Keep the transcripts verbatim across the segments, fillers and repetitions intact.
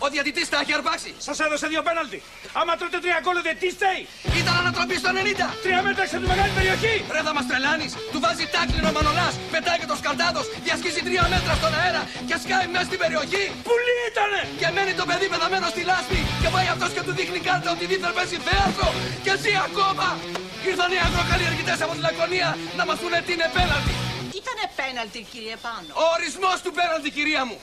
Ο διαιτητής τα έχει αρπάξει. Σας έδωσε δύο πέναλτι. Άμα τρώτε τρία γκολ, δεν τι στέει. Ήταν ανατροπή στο ενενήντα. Τρία μέτρα έξω από τη μεγάλη περιοχή. Ρε θα μας τρελάνεις. Του βάζει τάκλινο ο Μανολάς. Πετάει και το Σκαρτάδος. Διασχίζει τρία μέτρα στον αέρα και σκάει μέσα στην περιοχή. Πουλί ήτανε. Και μένει το παιδί πεθαμένο στη λάσπη. Και πάει αυτός και του δείχνει κάρτα ότι δίθεν παίζει θέατρο. Και εσύ ακόμα. Ήρθαν οι αγροκαλλιεργητές από τη Λακωνία να μας πούνε τι είναι πέναλτι. Τι ήτανε πέναλτι, κύριε Πάνο? Ο ορισμός του πέναλτι, κυρία μου.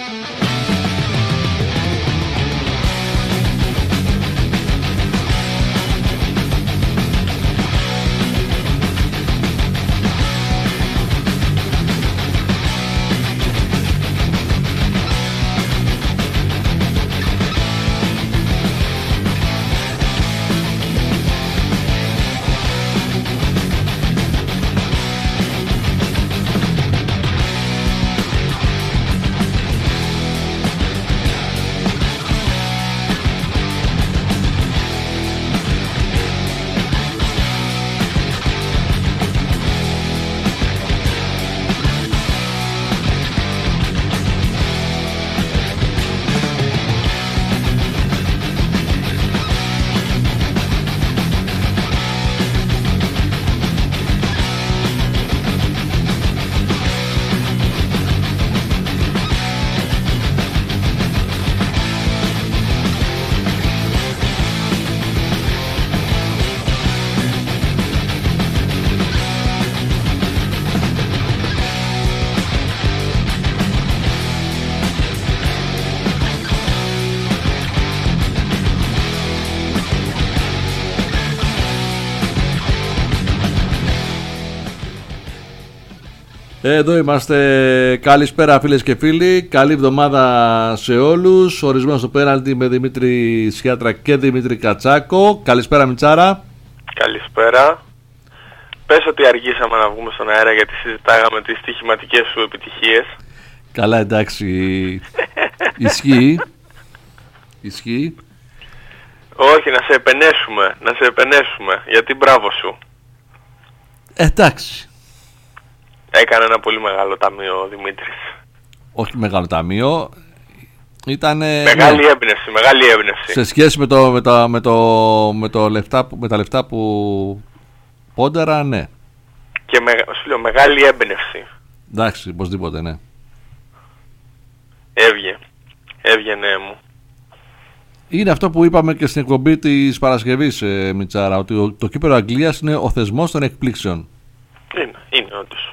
Εδώ είμαστε. Καλησπέρα φίλες και φίλοι. Καλή εβδομάδα σε όλους. Ορισμένο στο πέναλτι με Δημήτρη Σιάτρα και Δημήτρη Κατσάκο. Καλησπέρα Μιτσάρα. Καλησπέρα. Πες ότι αργήσαμε να βγούμε στον αέρα γιατί συζητάγαμε τις στοιχηματικές σου επιτυχίες. Καλά, εντάξει. Ισχύει. Ισχύει. Όχι, να σε επενέσουμε. Να σε επενέσουμε. Γιατί μπράβο σου. Εντάξει. Έκανε ένα πολύ μεγάλο ταμείο ο Δημήτρης. Όχι μεγάλο ταμείο. Ήταν μεγάλη ναι, έμπνευση, μεγάλη έμπνευση. Σε σχέση με, το, με, το, με, το, με, το λεφτά, με τα λεφτά που πόντερα, ναι. Και με, σου λέω, μεγάλη έμπνευση. Εντάξει, οπωσδήποτε, ναι. Έβγε. Έβγαινε μου. Είναι αυτό που είπαμε και στην εκπομπή της Παρασκευής, ε, Μιτσάρα, ότι το, το κύπελλο Αγγλίας είναι ο θεσμός των εκπλήξεων. Είναι, είναι όντως.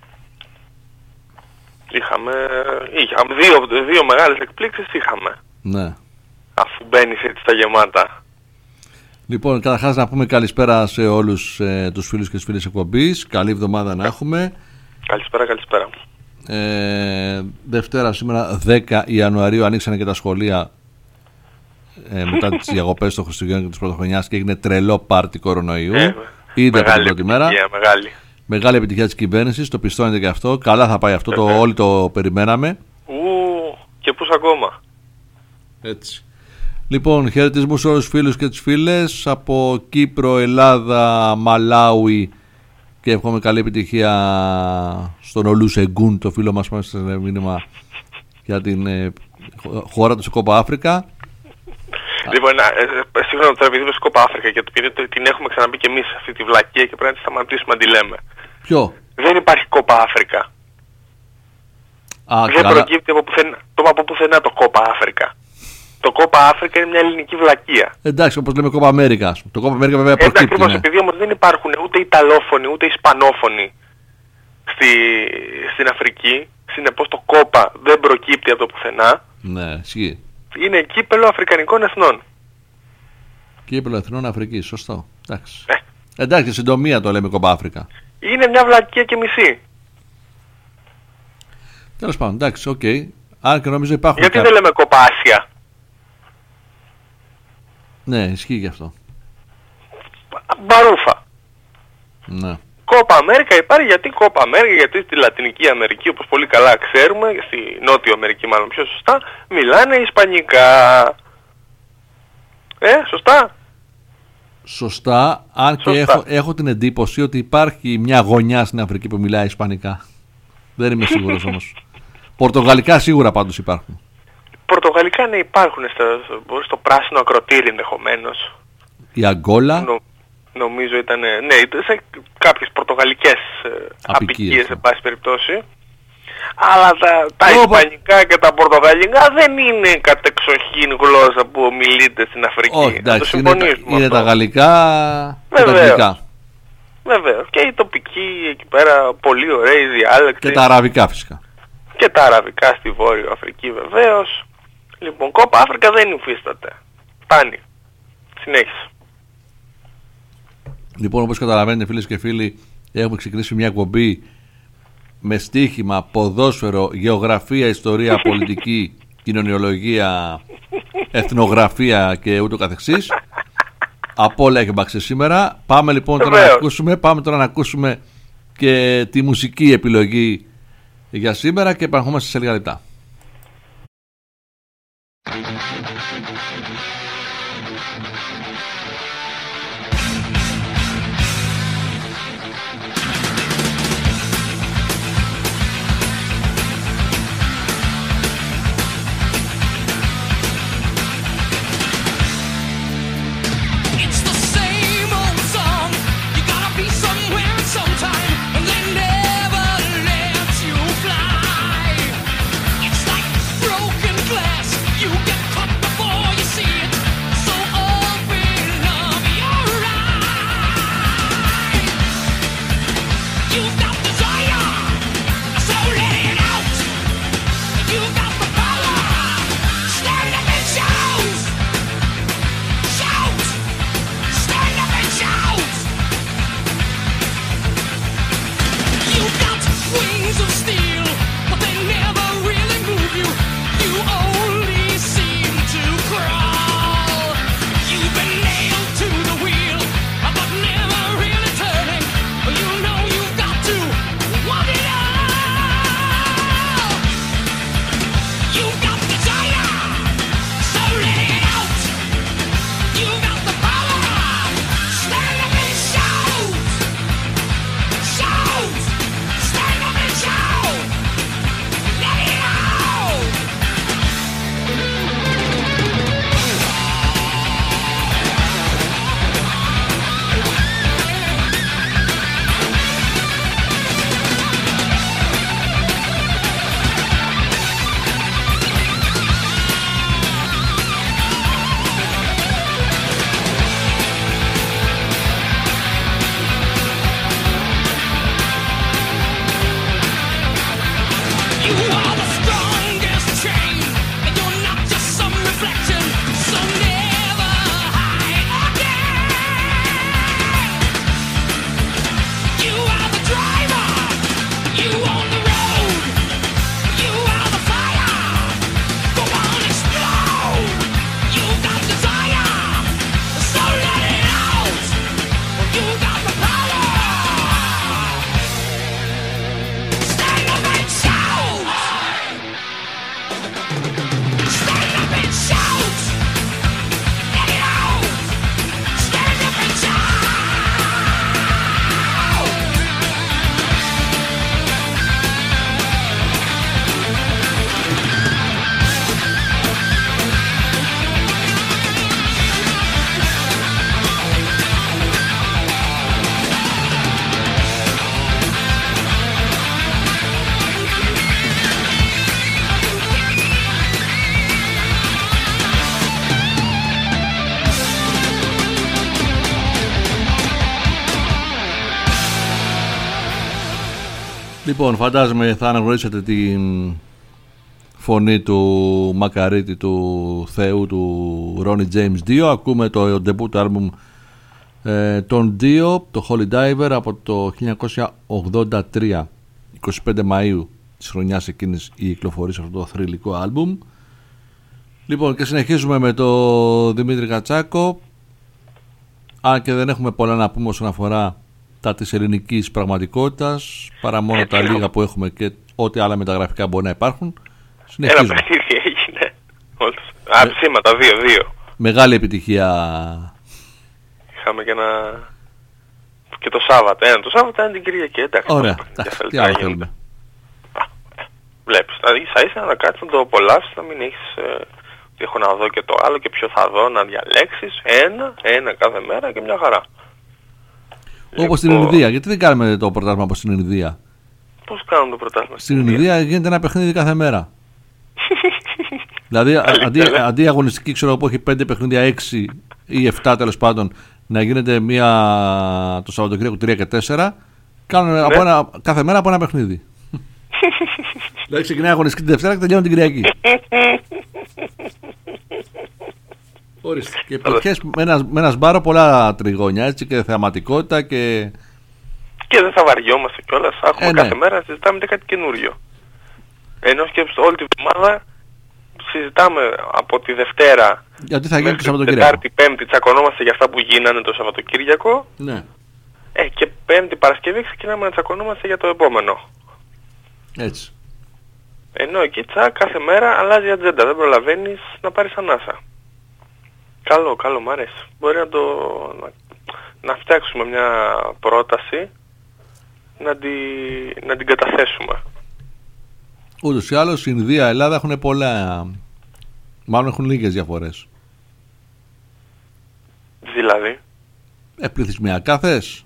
Είχαμε, είχαμε δύο, δύο μεγάλες εκπλήξεις είχαμε. Ναι. Αφού μπαίνεις έτσι στα γεμάτα. Λοιπόν, καταρχάς να πούμε καλησπέρα σε όλους ε, τους φίλους και τις φίλες εκπομπής. Καλή εβδομάδα να έχουμε. Καλησπέρα, καλησπέρα. Ε, Δευτέρα σήμερα δέκα Ιανουαρίου ανοίξανε και τα σχολεία ε, μετά τις διακοπές των Χριστουγέννων και της Πρωτοχρονιάς και έγινε τρελό πάρτι κορονοϊού. Ε, Ήδη από την πρώτη μέρα. Μεγάλη. Μεγάλη επιτυχία της κυβέρνησης, το πιστώνεται και αυτό. Καλά θα πάει αυτό, το, όλοι το περιμέναμε. Ου, και πούς ακόμα. Έτσι. Λοιπόν, χαιρετισμούς σε όλους τους φίλους και τις φίλες από Κύπρο, Ελλάδα, Μαλάουι και εύχομαι καλή επιτυχία στον Ολούσεγκουν, το φίλο μας, μας μήνυμα για την ε, χώρα του σε Κόπα Αφρικα. Λοιπόν, ε, συγγνώμη τώρα, επειδή είμαι στην Κόπα Αφρικα και την έχουμε ξαναπεί και εμείς αυτή τη βλακία και πρέπει να τη σταματήσουμε να τη λέμε. Ποιο? Δεν υπάρχει Κόπα Αφρικα. Α, δεν καλά. Προκύπτει από πουθενά, το, από πουθενά το Κόπα Αφρικα. Το Κόπα Αφρικα είναι μια ελληνική βλακία. Εντάξει, όπως λέμε Κόπα Αμέρικα. Το Κόπα Αμέρικα βέβαια προκύπτει. Εντάξει, ακριβώς, επειδή όμως δεν υπάρχουν ούτε Ιταλόφωνοι ούτε Ισπανόφωνοι στη, στην Αφρική, συνεπώς το Κόπα δεν προκύπτει από το πουθενά. Ναι, ισχύει. Είναι κύπελλο Αφρικανικών Εθνών. Κύπελλο Εθνών Αφρικής, σωστό. Εντάξει. Ε. Εντάξει, συντομία το λέμε Κόπα Αφρικα. Είναι μια βλακία και μισή. Τέλος πάντων, εντάξει, οκ. Okay. Αν και νομίζω υπάρχουν. Γιατί κάποιοι... δεν λέμε Κόπα Άσια. Ναι, ισχύει γι' αυτό. Μπαρούφα. Ναι. Κόπα Αμέρικα υπάρχει, γιατί Κόπα Αμέρικα, γιατί στη Λατινική Αμερική, όπως πολύ καλά ξέρουμε, στη Νότιο Αμερική μάλλον πιο σωστά, μιλάνε Ισπανικά. Ε, σωστά. Σωστά, αν και σωστά. Έχω, έχω την εντύπωση ότι υπάρχει μια γωνιά στην Αφρική που μιλάει Ισπανικά. Δεν είμαι σίγουρος όμως. Πορτογαλικά σίγουρα πάντως υπάρχουν. πορτογαλικά ναι υπάρχουν στο, στο, στο πράσινο ακροτήρι ενδεχομένως. Η Αγκόλα. Νο, νομίζω ήταν, ναι, σε κάποιες πορτογαλικές απικίες, σε πάση περιπτώσει. Αλλά τα, τα ισπανικά και τα πορτογαλικά δεν είναι κατεξοχήν γλώσσα που ομιλείται στην Αφρική. Όχι, εντάξει, είναι, είναι τα γαλλικά και τα αγγλικά. Βεβαίως. Και οι τοπικοί εκεί πέρα πολύ ωραίοι διάλεκτοι. Και τα αραβικά φυσικά. Και τα αραβικά στη Βόρειο Αφρική βεβαίως. Λοιπόν, Κόπα Αφρικα δεν υφίσταται. Φτάνει. Συνέχισε. Λοιπόν, όπως καταλαβαίνετε φίλες και φίλοι, έχουμε ξεκινήσει μια εκπομπή με στοίχημα, ποδόσφαιρο, γεωγραφία, ιστορία, πολιτική, κοινωνιολογία, εθνογραφία και ούτω καθεξής. Από όλα έχει μπάξει σήμερα. Πάμε λοιπόν τώρα να ακούσουμε, πάμε τώρα να ακούσουμε και τη μουσική επιλογή για σήμερα και επανερχόμαστε σε λίγα λεπτά. Λοιπόν, φαντάζομαι θα αναγνωρίσετε την φωνή του Μακαρίτη, του Θεού, του Ronnie James δύο. Ακούμε το debut album ε, των δύο, το Holy Diver, από το χίλια εννιακόσια ογδόντα τρία. είκοσι πέντε Μαΐου της χρονιάς εκείνης η κυκλοφορία σε αυτό το θρυλικό άλμπουμ. Λοιπόν, και συνεχίζουμε με το Δημήτρη Κατσάκο. Αν και δεν έχουμε πολλά να πούμε όσον αφορά τα της ελληνικής πραγματικότητας, παρά μόνο τα λίγα που έχουμε και ό,τι άλλα μεταγραφικά μπορεί να υπάρχουν. Συνεχίζουμε. Ένα παιχνίδι έγινε. Α, ψήματα, δύο δύο. Μεγάλη επιτυχία. Είχαμε και ένα... και το Σάββατο. Ένα το Σάββατο, ένα την Κυριακή. Εντάξει. Ωραία. Τι άλλο θέλουμε. βλέπεις. Δηλαδή ίσα ίσα να κάτσεις να το απολαύσεις, να μην έχεις ε, τι έχω να δω και το άλλο και ποιο θα δω, να διαλέξεις ένα, ένα κάθε μέρα και μια χαρά. Όπως λοιπόν, στην Ινδία. Γιατί δεν κάνουμε το πρωτάθλημα όπως στην Ινδία? Πώς κάνουμε το πρωτάθλημα στην Ινδία? Στην Ινδία γίνεται ένα παιχνίδι κάθε μέρα. Δηλαδή αντί, αντί η αγωνιστική ξέρω που έχει πέντε παιχνίδια, έξι ή επτά τέλος πάντων, να γίνεται μία το Σαββατοκύριακο τρία και τέσσερα, κάνουν ναι. από ένα, κάθε μέρα από ένα παιχνίδι. Δηλαδή ξεκινάει αγωνιστική τη Δευτέρα και τελειώνει την Κυριακή. Ορίστε. Και επιτυχές με ένα, με ένα σμπάρο πολλά τριγώνια, έτσι, και θεαματικότητα και... Και δεν θα βαριόμαστε κιόλας, θα έχουμε ε, κάθε ναι. μέρα να συζητάμε κάτι καινούριο. Ενώ σκέψτε όλη τη βδομάδα συζητάμε από τη Δευτέρα γιατί θα γίνει το Σαββατοκύριακο. Τετάρτη, Πέμπτη τσακωνόμαστε για αυτά που γίνανε το Σαββατοκύριακο. Ναι. Ε, και Πέμπτη Παρασκευή ξεκινάμε να τσακωνόμαστε για το επόμενο. Έτσι. Ενώ εκεί τσα κάθε μέρα αλλάζει η ατζέντα, δεν προλαβαίνεις να πάρεις ανάσα. Καλό, καλό, μ' αρέσει. Μπορεί να, το, να, να φτιάξουμε μια πρόταση να, τη, να την καταθέσουμε. Ούτως ή άλλως η Ινδία, η Ελλάδα έχουν πολλά, μάλλον έχουν λίγες διαφορές. Δηλαδή? Ε, πληθυσμιακά θες?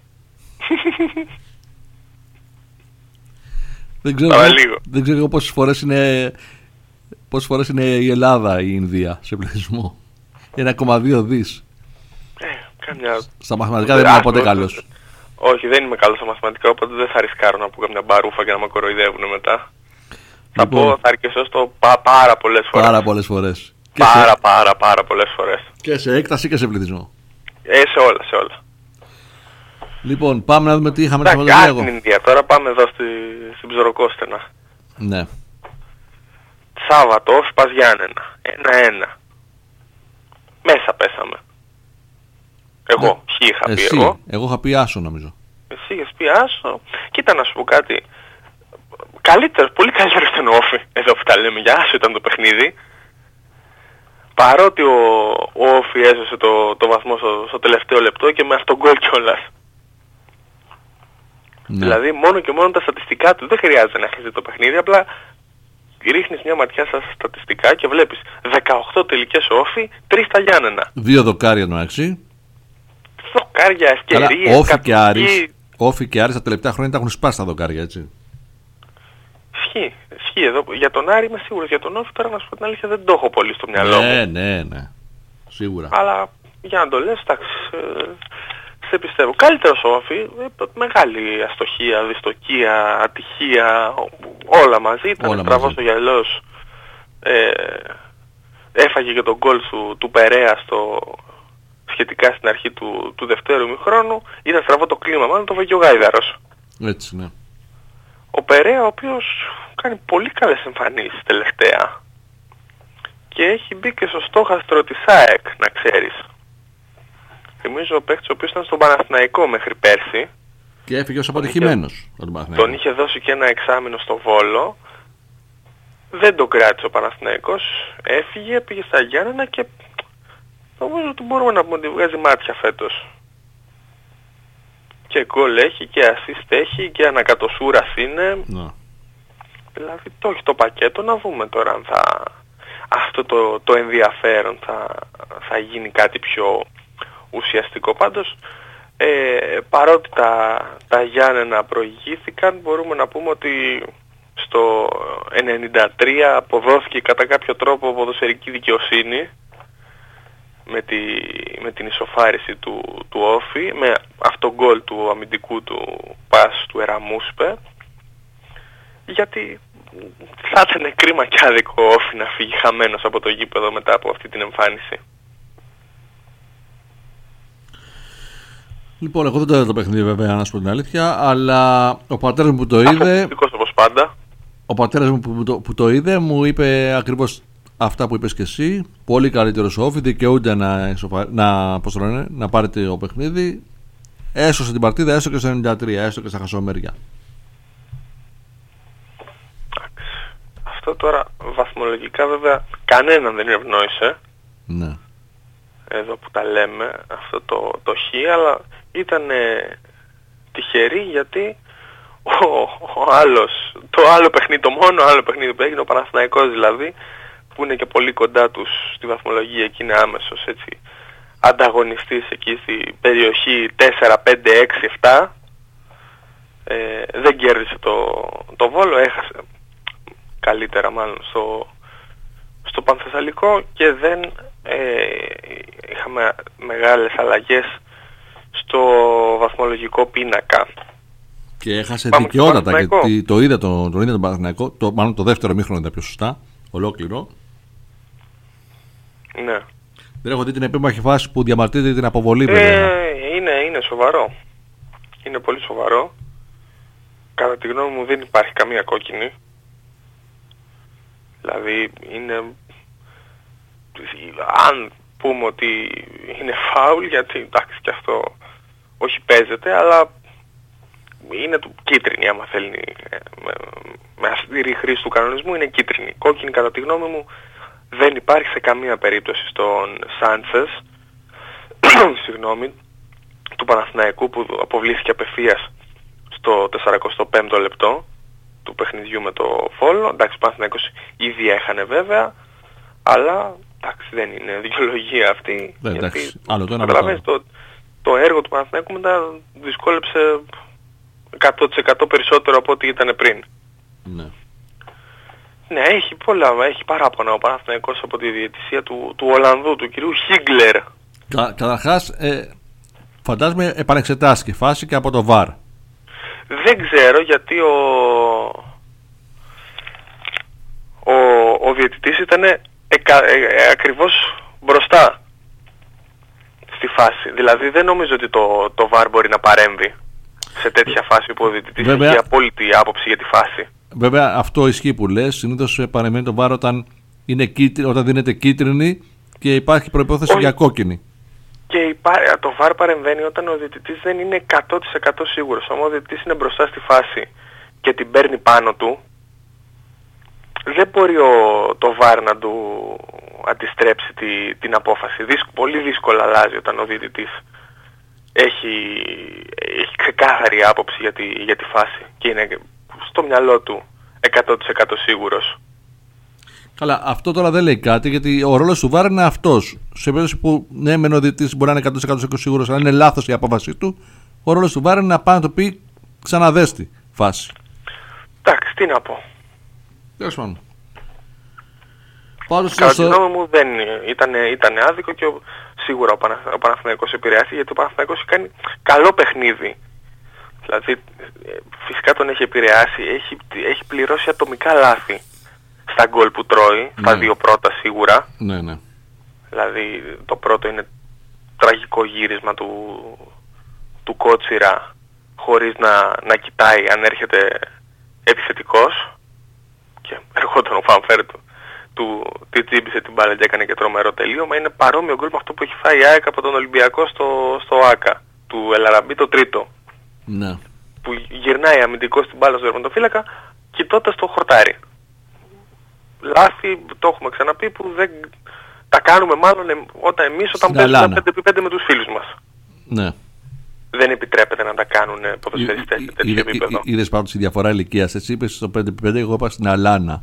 δεν ξέρω, δεν ξέρω πόσες φορές είναι, πόσες φορές είναι η Ελλάδα η Ινδία σε πληθυσμό. ένα κόμμα δύο δις. Ε, καμιά... Στα μαθηματικά δεν είμαι ποτέ καλός. Όχι, δεν είμαι καλός στα μαθηματικά, οπότε δεν θα ρισκάρω να πω καμιά μπαρούφα και να με κοροϊδεύουν μετά. Θα πω, θα αρκεσώ στο πα, πάρα πολλές φορές. Πάρα πολλές φορές. Πάρα, σε... πάρα, πάρα πολλές φορές. Και σε έκταση και σε πληθυσμό. Ε, σε όλα, σε όλα. Λοιπόν, πάμε να δούμε τι είχαμε στο Σαββατοκύριακο. Στην Ινδία, τώρα πάμε εδώ στη, στην Ψωροκόστενα. Ναι. Σάββατο, όφι Πας Γιάννενα. Ένα-ένα. Μέσα πέσαμε. Εγώ, ναι. Χ είχα Εσύ, πει εγώ. Εγώ είχα πει άσο νομίζω. Εσύ είχες πει άσο. Κοίτα να σου πω κάτι. Καλύτερο, πολύ καλύτερο ήταν ο Όφι, εδώ που τα λέμε, για άσο ήταν το παιχνίδι. Παρότι ο, ο Όφι έσωσε το, το βαθμό στο, στο τελευταίο λεπτό και με αυτόν γκολ κιόλας. Ναι. Δηλαδή μόνο και μόνο τα στατιστικά του δεν χρειάζεται να έχεις δει το παιχνίδι, απλά ρίχνεις μια ματιά στα στατιστικά και βλέπεις δεκαοκτώ τελικές Όφι, τρία στα Γιάννενα. Δύο δοκάρια νοάξι. Δοκάρια, ευκαιρίες, Όφι και Άρης, Όφι και Άρης τα τελευταία χρόνια τα έχουν σπάσει τα δοκάρια, έτσι. Ισχύει, ισχύει εδώ. Για τον Άρη είμαι σίγουρος, για τον Όφι τώρα να σου πω την αλήθεια δεν το έχω πολύ στο μυαλό μου. Ναι, ναι, ναι. Σίγουρα. Αλλά για να το λες, εντάξει, ε, σε πιστεύω. Καλύτερος ο Όφι, ε, μεγάλη αστοχία, δυστοκία, ατυχία, όλα μαζί. Ήταν τραβός ο γυαλός. Ε, έφαγε και τον γκολ του, του Περέα στο, σχετικά στην αρχή του, του δευτέρου ημιχρόνου. Ήταν στραβό το κλίμα, μάλλον το φάγε ο Γάιδαρος. Έτσι, ναι. Ο Περέα, ο οποίος κάνει πολύ καλές εμφανίσεις τελευταία και έχει μπει και στο στόχαστρο της ΑΕΚ, να ξέρεις. Θυμίζω ο παίκτης ο οποίος ήταν στον Παναθηναϊκό μέχρι πέρσι. Και έφυγε ως αποτυχημένος. Τον, τον είχε δώσει και ένα εξάμηνο στο Βόλο. Δεν τον κράτησε ο Παναθηναϊκός. Έφυγε, πήγε στα Γιάννενα και νομίζω ότι μπορούμε να πούμε ότι βγάζει μάτια φέτος. Και γκολ έχει και assist έχει και ανακατοσούρας είναι. Ναι. Δηλαδή το έχει το πακέτο, να δούμε τώρα αν θα, αυτό το, το ενδιαφέρον θα, θα γίνει κάτι πιο ουσιαστικό. Πάντως ε, παρότι τα, τα Γιάννενα προηγήθηκαν, μπορούμε να πούμε ότι στο ενενήντα τρία αποδόθηκε κατά κάποιο τρόπο ποδοσφαιρική δικαιοσύνη με, τη, με την ισοφάριση του, του Όφι, με αυτό γκολ του αμυντικού του πας του Εραμούσπε, γιατί θα ήταν κρίμα και άδικο ο Όφι να φύγει χαμένος από το γήπεδο μετά από αυτή την εμφάνιση. Λοιπόν, εγώ δεν το είδα το παιχνίδι βέβαια, να σου πω την αλήθεια, αλλά ο πατέρας μου που το είδε, όπως πάντα. ο πατέρας μου που το, που το είδε μου είπε ακριβώς αυτά που είπες και εσύ. Πολύ καλύτερος ο Όφι, δικαιούνται να, εξοφα... να, πώς το λένε, να πάρετε το παιχνίδι. Έσωσε την παρτίδα, έστω και στο ενενήντα τρία, έστω και στα χασομέρια. Αυτό τώρα βαθμολογικά βέβαια κανέναν δεν ευνόησε. Ναι. Εδώ που τα λέμε, αυτό το, το χ, αλλά ήταν ε, τυχερή γιατί ο, ο άλλος, το άλλο παιχνίδι, το μόνο άλλο παιχνίδι που έγινε, ο Παναθηναϊκός δηλαδή, που είναι και πολύ κοντά τους στη βαθμολογία και είναι άμεσος έτσι ανταγωνιστής εκεί στη περιοχή τέσσερα, πέντε, έξι, επτά, ε, δεν κέρδισε το, το Βόλο, έχασε καλύτερα μάλλον στο, στο Πανθεσσαλικό και δεν ε, είχαμε μεγάλες αλλαγές στο βαθμολογικό πίνακα. Και έχασε δικαιότατα, γιατί το είδα τον, τον, τον Παναθηναϊκό, το, μάλλον το δεύτερο μήχρονο ήταν πιο σωστά, ολόκληρο. Ναι. Δεν έχω δει την επίμαχη φάση που διαμαρτύρεται την αποβολή, ε, βέβαια. Είναι, είναι σοβαρό. Είναι πολύ σοβαρό. Κατά τη γνώμη μου δεν υπάρχει καμία κόκκινη. Δηλαδή είναι... Αν πούμε ότι είναι φάουλ, γιατί εντάξει και αυτό όχι παίζεται, αλλά είναι του κίτρινη άμα θέλει, με, με αστήρη χρήση του κανονισμού είναι κίτρινη. Κόκκινη κατά τη γνώμη μου δεν υπάρχει σε καμία περίπτωση στον Σάντσες, συγγνώμη, του Παναθηναϊκού που αποβλήθηκε απευθείας στο σαράντα πέμπτο λεπτό του παιχνιδιού με το Βόλο. Εντάξει, ο Παναθηναϊκός ήδη έχανε βέβαια, αλλά εντάξει δεν είναι δικαιολογία αυτή. Δεν, γιατί εντάξει, άλλο το ένα το, το, το έργο του Παναθηναϊκού μετά δυσκόλεψε εκατό τοις εκατό περισσότερο από ό,τι ήταν πριν. Ναι. Ναι, έχει πολλά, έχει παράπονα ο Παναθηναϊκός από τη διαιτησία του, του Ολλανδού, του κυρίου Χίγκλερ. Κα, καταρχάς, ε, φαντάζομαι επανεξετάστηκε φάση και από το βαρ. Δεν ξέρω γιατί ο, ο, ο διαιτητής ήταν εκα, ε, ε, ακριβώς μπροστά στη φάση. Δηλαδή δεν νομίζω ότι το, το βαρ μπορεί να παρέμβει σε τέτοια φάση που ο διαιτητής βέβαια, έχει απόλυτη άποψη για τη φάση. Βέβαια αυτό ισχύει που λες. Συνήθως παρεμβαίνει το βαρ όταν, είναι κίτρι, όταν δίνεται κίτρινη και υπάρχει προϋπόθεση Όχι. για κόκκινη. Και υπά... το βαρ παρεμβαίνει όταν ο διαιτητής δεν είναι εκατό τοις εκατό σίγουρος. Αν ο διαιτητής είναι μπροστά στη φάση και την παίρνει πάνω του, δεν μπορεί ο... το βαρ να του αντιστρέψει τη... την απόφαση. Δύσκ... Πολύ δύσκολα αλλάζει όταν ο διαιτητής έχει, έχει ξεκάθαρη άποψη για τη... για τη φάση και είναι στο μυαλό του εκατό τοις εκατό σίγουρος. Καλά, αυτό τώρα δεν λέει κάτι, γιατί ο ρόλος του βαρ είναι αυτός. Σε περίπτωση που ναι, μεν ο διαιτητής μπορεί να είναι εκατό τοις εκατό σίγουρος, αλλά είναι λάθος η απόφαση του, ο ρόλος του βαρ είναι να πάει να το πει ξαναδέστη φάση. Εντάξει, τι να πω. Τέλος πάντων. Κατά τη γνώμη μου δεν ήταν, ήταν άδικο και ο, σίγουρα ο, Πανα, ο Παναθηναϊκός επηρεάστηκε, γιατί ο Παναθηναϊκός έχει κάνει καλό παιχνίδι. Δηλαδή φυσικά τον έχει επηρεάσει, έχει, έχει πληρώσει ατομικά λάθη στα γκολ που τρώει, ναι. Στα δύο πρώτα σίγουρα. Ναι, ναι. Δηλαδή το πρώτο είναι τραγικό γύρισμα του, του Κότσιρα χωρίς να, να κοιτάει αν έρχεται επιθετικός και ερχόταν ο Φανφέρ του, του τη τσίμπησε την μπάλα και έκανε και τρομερό τελείωμα. Είναι παρόμοιο γκολ με αυτό που έχει φάει η ΑΕΚ από τον Ολυμπιακό στο, στο ΆΚΑ του Ελαραμπή, το τρίτο. Ναι. Που γυρνάει αμυντικός την μπάλα στο τερματοφύλακα κοιτώντας το χορτάρι. Λάθη, το έχουμε ξαναπεί, που δεν τα κάνουμε μάλλον ε, όταν εμείς όταν παίζουμε πέντε επί πέντε με τους φίλους μας. Ναι. Δεν επιτρέπεται να τα κάνουν ποδοσφαιριστές σε τέτοιο επίπεδο. Είδες πάντως τη διαφορά ηλικίας. Εσύ είπες στο πέντε επί πέντε, εγώ είπα στην Αλάνα.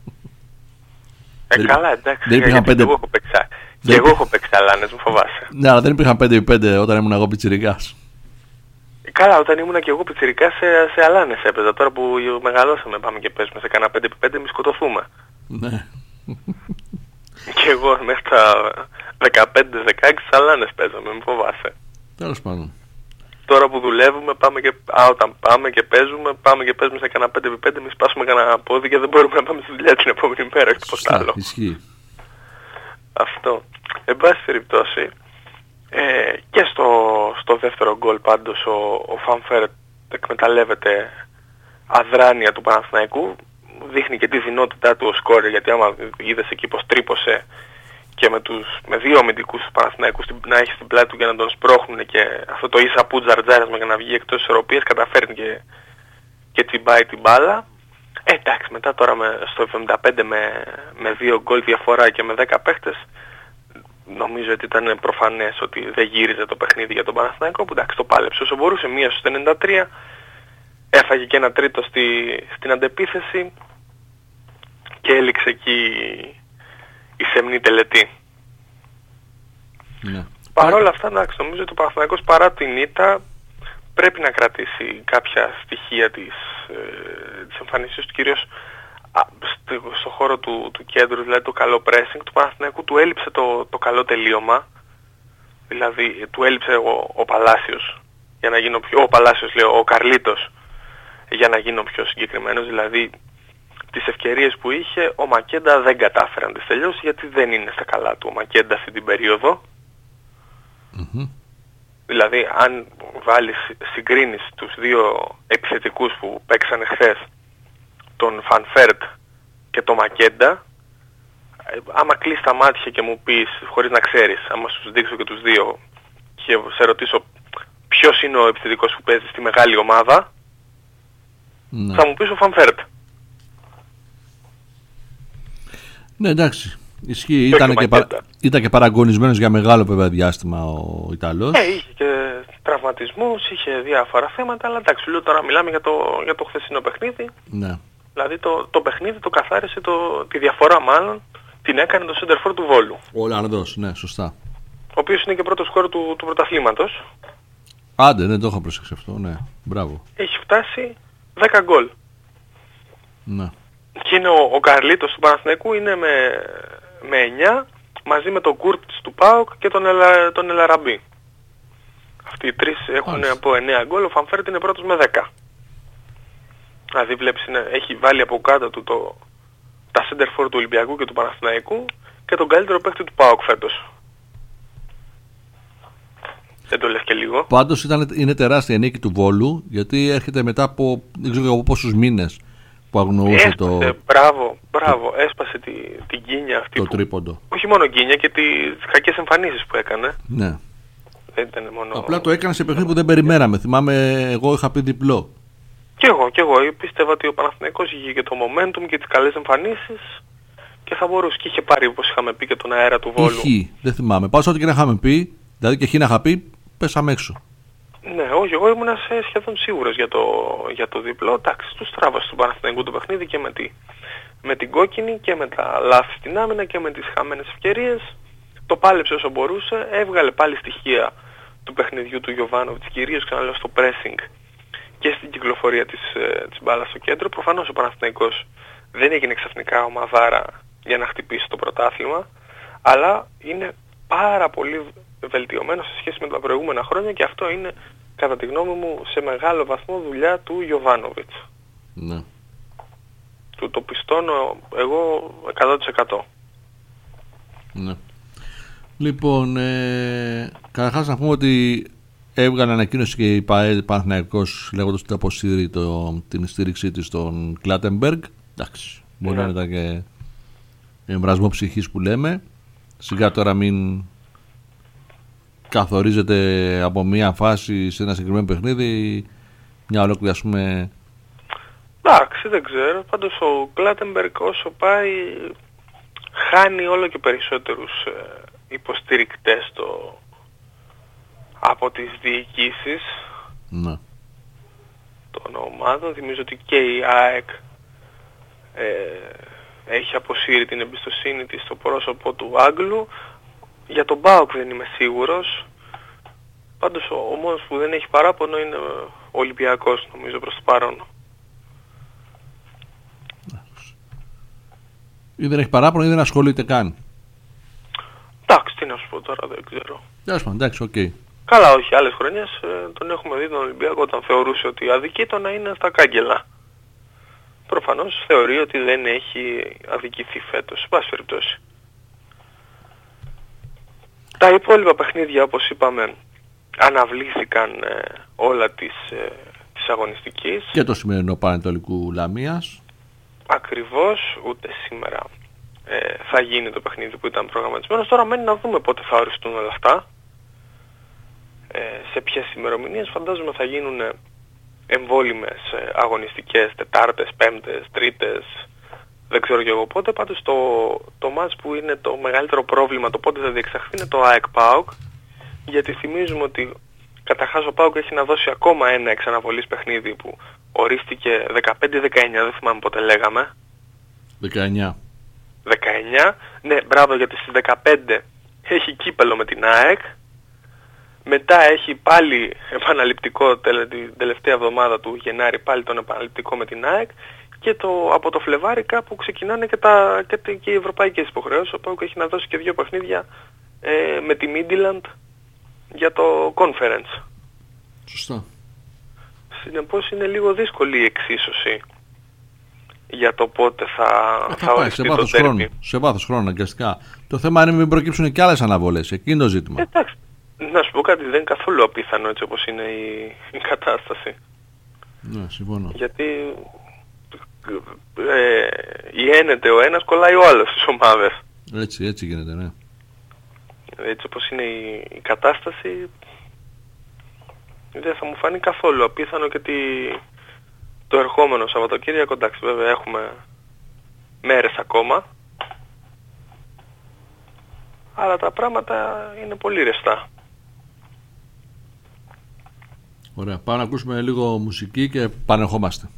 Ε, καλά, εντάξει. Δεν υπήρχαν πέντε... Και εγώ έχω παίξει, δεν... και εγώ έχω παίξει Αλάνες, μου φοβάσαι. Ναι, αλλά δεν υπήρχαν πέντε επί πέντε όταν ήμουν εγώ πιτσιρικάς. Καλά, όταν ήμουν και εγώ πιτσιρικάς σε, σε Αλάνες έπαιζα. Τώρα που μεγαλώσαμε πάμε και παίζουμε σε κανένα πέντε επί πέντε, μη σκοτωθούμε. Ναι. Και εγώ μέχρι τα δεκαπέντε δεκαέξι Αλάνες παίζαμε, μη φοβάσαι. Τέλος πάντων. Τώρα που δουλεύουμε, πάμε και, α, όταν πάμε και παίζουμε, πάμε και παίζουμε σε κανένα πέντε επί πέντε, μη σπάσουμε κανένα πόδι και δεν μπορούμε να πάμε στη δουλειά την επόμενη μέρα, όχι τίποτα άλλο. Ισχύει. Αυτό. Εν πάση περιπτώσει, ε, και στο, στο δεύτερο γκολ πάντως ο, ο Φανφέρ εκμεταλλεύεται αδράνεια του Παναθηναϊκού, δείχνει και τη δυνότητά του ο σκόρερ, γιατί άμα είδες εκεί πως τρύπωσε και με, τους, με δύο αμυντικούς του Παναθηναϊκού να έχει στην πλάτη του για να τον σπρώχνουν και αυτό το ίσα που τζαρτζάρασμα για να βγει εκτός ισορροπίας, καταφέρνει και, και τσιμπάει την μπάλα. Ε, εντάξει, μετά τώρα με, στο εβδομήντα πέντε με, με δύο γκολ διαφορά και με δέκα παίχτες, νομίζω ότι ήταν προφανές ότι δεν γύριζε το παιχνίδι για τον Παναθηναϊκό, που εντάξει το πάλεψε όσο μπορούσε, μία στους ενενήντα τρία έφαγε και ένα τρίτο στη, στην αντεπίθεση και έληξε εκεί η σεμνή τελετή. Ναι. Παρ' όλα αυτά, εντάξει, νομίζω ότι ο Παναθηναϊκός παρά την ήττα πρέπει να κρατήσει κάποια στοιχεία της, ε, της εμφανίσεως του, κυρίως στο, στο χώρο του, του κέντρου, δηλαδή το καλό pressing του Παναθηναϊκού. Του έλειψε το, το καλό τελείωμα, δηλαδή του έλειψε ο, ο Παλάσιος, για να γίνω πιο, ο Παλάσιος λέω, ο Καρλίτος, για να γίνω πιο συγκεκριμένος, δηλαδή τις ευκαιρίες που είχε ο Μακέντα δεν κατάφερε να τις τελειώσει, γιατί δεν είναι στα καλά του ο Μακέντα αυτή την περίοδο. Mm-hmm. Δηλαδή αν βάλεις, συγκρίνεις τους δύο επιθετικούς που παίξανε χθες, τον Φανφέρτ και τον Μακέντα, άμα κλείσεις τα μάτια και μου πεις, χωρίς να ξέρεις, άμα σου δείξω και τους δύο και σε ρωτήσω ποιος είναι ο επιθετικός που παίζει στη μεγάλη ομάδα, ναι, θα μου πεις ο Φανφέρτ. Ναι, εντάξει. Ισχύει, ήταν και, πα... ήταν και παραγωνισμένος για μεγάλο βέβαια διάστημα ο Ιταλός. Ε, είχε και τραυματισμούς, είχε διάφορα θέματα, αλλά εντάξει, λέω τώρα μιλάμε για το, για το χθεσινό παιχνίδι. Ναι. Δηλαδή το, το παιχνίδι το καθάρισε, το, τη διαφορά μάλλον την έκανε το center for του Βόλου. Ο Ολλανδός, ναι, σωστά. Ο οποίος είναι και πρώτος σκόρ του, του πρωταθλήματος. Άντε, δεν το είχα προσέξει αυτό, ναι, μπράβο. Έχει φτάσει δέκα γκολ. Ναι. Και είναι ο, ο Καρλίτος του Παναθηναϊκού είναι με, με εννιά, μαζί με τον Κούρτς του ΠΑΟΚ και τον, Ελα, τον Ελαραμπή. Αυτοί οι τρεις έχουν Άλυση. από εννιά γκολ, ο Φανφέρτ είναι πρώτος με δέκα. Δηλαδή βλέπεις, είναι, έχει βάλει από κάτω του το, τα center for του Ολυμπιακού και του Παναθηναϊκού και τον καλύτερο παίκτη του ΠΑΟΚ φέτος. Δεν το λες και λίγο. Πάντως ήταν, είναι τεράστια η νίκη του Βόλου, γιατί έρχεται μετά από δεν ξέρω από πόσους μήνες που αγνοούσε το... Μπράβο, μπράβο, έσπασε τη, την γκίνια αυτή. Το που, τρίποντο. Όχι μόνο γκίνια και τις κακές εμφανίσεις που έκανε. Ναι. Δεν ήταν μόνο... Απλά το έκανε σε παιχνίδι που δεν περιμέναμε. Θυμάμαι, εγώ είχα πει διπλό. Κι εγώ, κι εγώ. Πίστευα ότι ο Παναθηναϊκός είχε και το momentum και τις καλές εμφανίσεις και θα μπορούσε. Και είχε πάρει, όπως είχαμε πει, και τον αέρα του Βόλου. Είχε, δεν θυμάμαι. Πάω ό,τι και να είχαμε πει, δηλαδή και εκεί να είχα πει, πέσαμε έξω. Ναι, όχι, εγώ ήμουν σχεδόν σίγουρος για το, για το διπλό. Εντάξει, του στράβασε του Παναθηναϊκού το παιχνίδι και με, τη, με την κόκκινη και με τα λάθη στην άμυνα και με τις χαμένες ευκαιρίες. Το πάλεψε όσο μπορούσε, έβγαλε πάλι στοιχεία του παιχνιδιού του Γιοβάνοβιτς, κυρίως ξαναλέω στο pressing και στην κυκλοφορία της, της μπάλας στο κέντρο. Προφανώς ο Παναθηναϊκός δεν έγινε ξαφνικά ομαδάρα για να χτυπήσει το πρωτάθλημα, αλλά είναι πάρα πολύ βελτιωμένο σε σχέση με τα προηγούμενα χρόνια και αυτό είναι, κατά τη γνώμη μου, σε μεγάλο βαθμό δουλειά του Γιοβάνοβιτς. Ναι. Του το πιστώνω εγώ εκατό τοις εκατό. Ναι. Λοιπόν, ε, καταρχάς να πούμε ότι έβγαλε ανακοίνωση και η ΠΑΕ Παναθηναϊκός λέγοντας ότι αποσύρει το, την στήριξή της στον Κλάτεμπεργκ. Εντάξει, μπορεί να ήταν και εμβρασμό ψυχής που λέμε. Σιγά τώρα μην καθορίζεται από μία φάση σε ένα συγκεκριμένο παιχνίδι μια ολόκληρη, ας πούμε. Εντάξει, δεν ξέρω. Πάντως ο Κλάτεμπεργκ όσο πάει χάνει όλο και περισσότερους ε, υποστηρικτές το, από τις διοικήσεις ναι. των ομάδων. Θυμίζω ότι και η ΑΕΚ ε, έχει αποσύρει την εμπιστοσύνη της στο πρόσωπο του Άγγλου. Για τον ΠΑΟΚ δεν είμαι σίγουρος. Πάντως ο, ο μόνος που δεν έχει παράπονο είναι ο Ολυμπιακός, νομίζω, προς το παρόν. Ή δεν έχει παράπονο ή δεν ασχολείται καν. Εντάξει, τι να σου πω τώρα, δεν ξέρω. Τέλος πάντων, εντάξει, οκ. Okay. Καλά, όχι, άλλες χρονιές ε, τον έχουμε δει τον Ολυμπιακό όταν θεωρούσε ότι αδικεί το να είναι στα κάγκελα. Προφανώς θεωρεί ότι δεν έχει αδικηθεί φέτος, σε πάση περιπτώσει. Τα υπόλοιπα παιχνίδια, όπως είπαμε, αναβλήθηκαν ε, όλα της, ε, της αγωνιστικής. Και το σημερινό Πανετολικού Λαμίας. Ακριβώς, ούτε σήμερα ε, θα γίνει το παιχνίδι που ήταν προγραμματισμένο. Τώρα μένει να δούμε πότε θα οριστούν όλα αυτά. Ε, σε ποιες ημερομηνίες. Φαντάζομαι θα γίνουν εμβόλυμες ε, αγωνιστικές Τετάρτες, Πέμπτες, Τρίτες, δεν ξέρω και εγώ πότε. Πάντως το, το μάτς που είναι το μεγαλύτερο πρόβλημα, το πότε θα διεξαχθεί, είναι το ΑΕΚ ΠΑΟΚ, γιατί θυμίζουμε ότι καταρχάς ο ΠΑΟΚ έχει να δώσει ακόμα ένα εξαναβολής παιχνίδι που ορίστηκε δεκαπέντε δεκαεννιά, δεν θυμάμαι πότε λέγαμε. δεκαεννιά. δεκαεννιά, ναι, μπράβο, γιατί στις δεκαπέντε έχει κύπελο με την ΑΕΚ. Μετά έχει πάλι επαναληπτικό την τελευταία εβδομάδα του Γενάρη, πάλι τον επαναληπτικό με την ΑΕΚ. Και το, από το Φλεβάρι κάπου ξεκινάνε και, τα, και, και οι ευρωπαϊκές υποχρεώσεις. Ο ΠΑΟΚ έχει να δώσει και δύο παιχνίδια ε, με τη Midland για το Conference. Σωστά. Συνεπώς είναι λίγο δύσκολη η εξίσωση για το πότε θα, θα, θα πάει οριστεί σε βάθος το τέρμι. χρόνου. Σε βάθος χρόνου αναγκαστικά. Το θέμα είναι μην προκύψουν και άλλες αναβολές. Εκείνο το ζήτημα. Εντάξει, να σου πω κάτι, δεν είναι καθόλου απίθανο έτσι όπως είναι η, η κατάσταση. Ναι, συμφωνώ. Γιατί ε, ιένεται ο ένας, κολλάει ο άλλος στις ομάδες. Έτσι, έτσι γίνεται, ναι. Έτσι όπως είναι η, η κατάσταση, δεν θα μου φανεί καθόλου απίθανο και τη, το ερχόμενο Σαββατοκύριακο. Εντάξει, βέβαια έχουμε μέρες ακόμα, αλλά τα πράγματα είναι πολύ ρευστά. Ωραία, πάμε να ακούσουμε λίγο μουσική και πανερχόμαστε.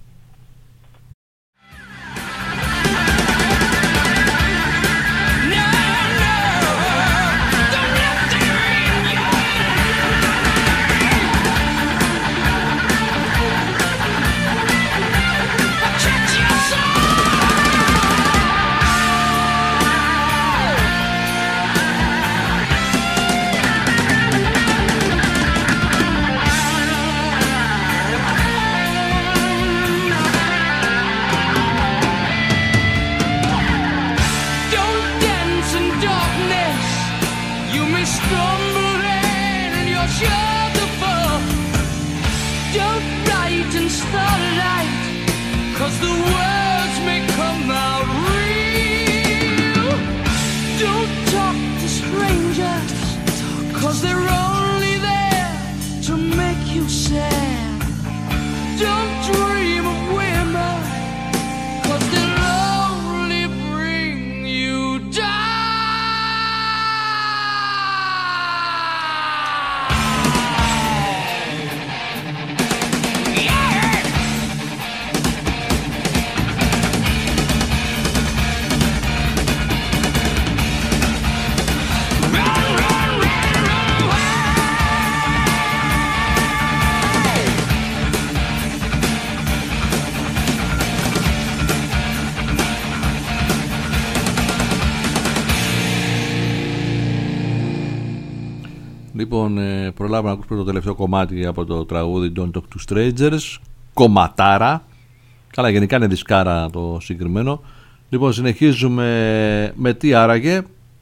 Λοιπόν, ε, προλάβαμε να ακούσουμε το τελευταίο κομμάτι από το τραγούδι Don't Talk to Strangers. Κομματάρα. Καλά, γενικά είναι δισκάρα το συγκεκριμένο. Λοιπόν, συνεχίζουμε με τι άραγε.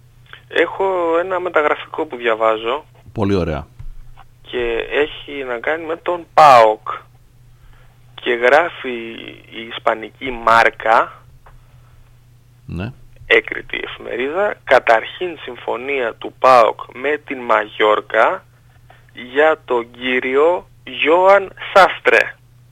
Έχω ένα μεταγραφικό που διαβάζω. Πολύ ωραία. Και έχει να κάνει με τον ΠΑΟΚ. Και γράφει η ισπανική Μάρκα. Ναι. Έκριτη εφημερίδα, καταρχήν συμφωνία του ΠΑΟΚ με την Μαγιόρκα για τον κύριο Γιώαν Σάστρε,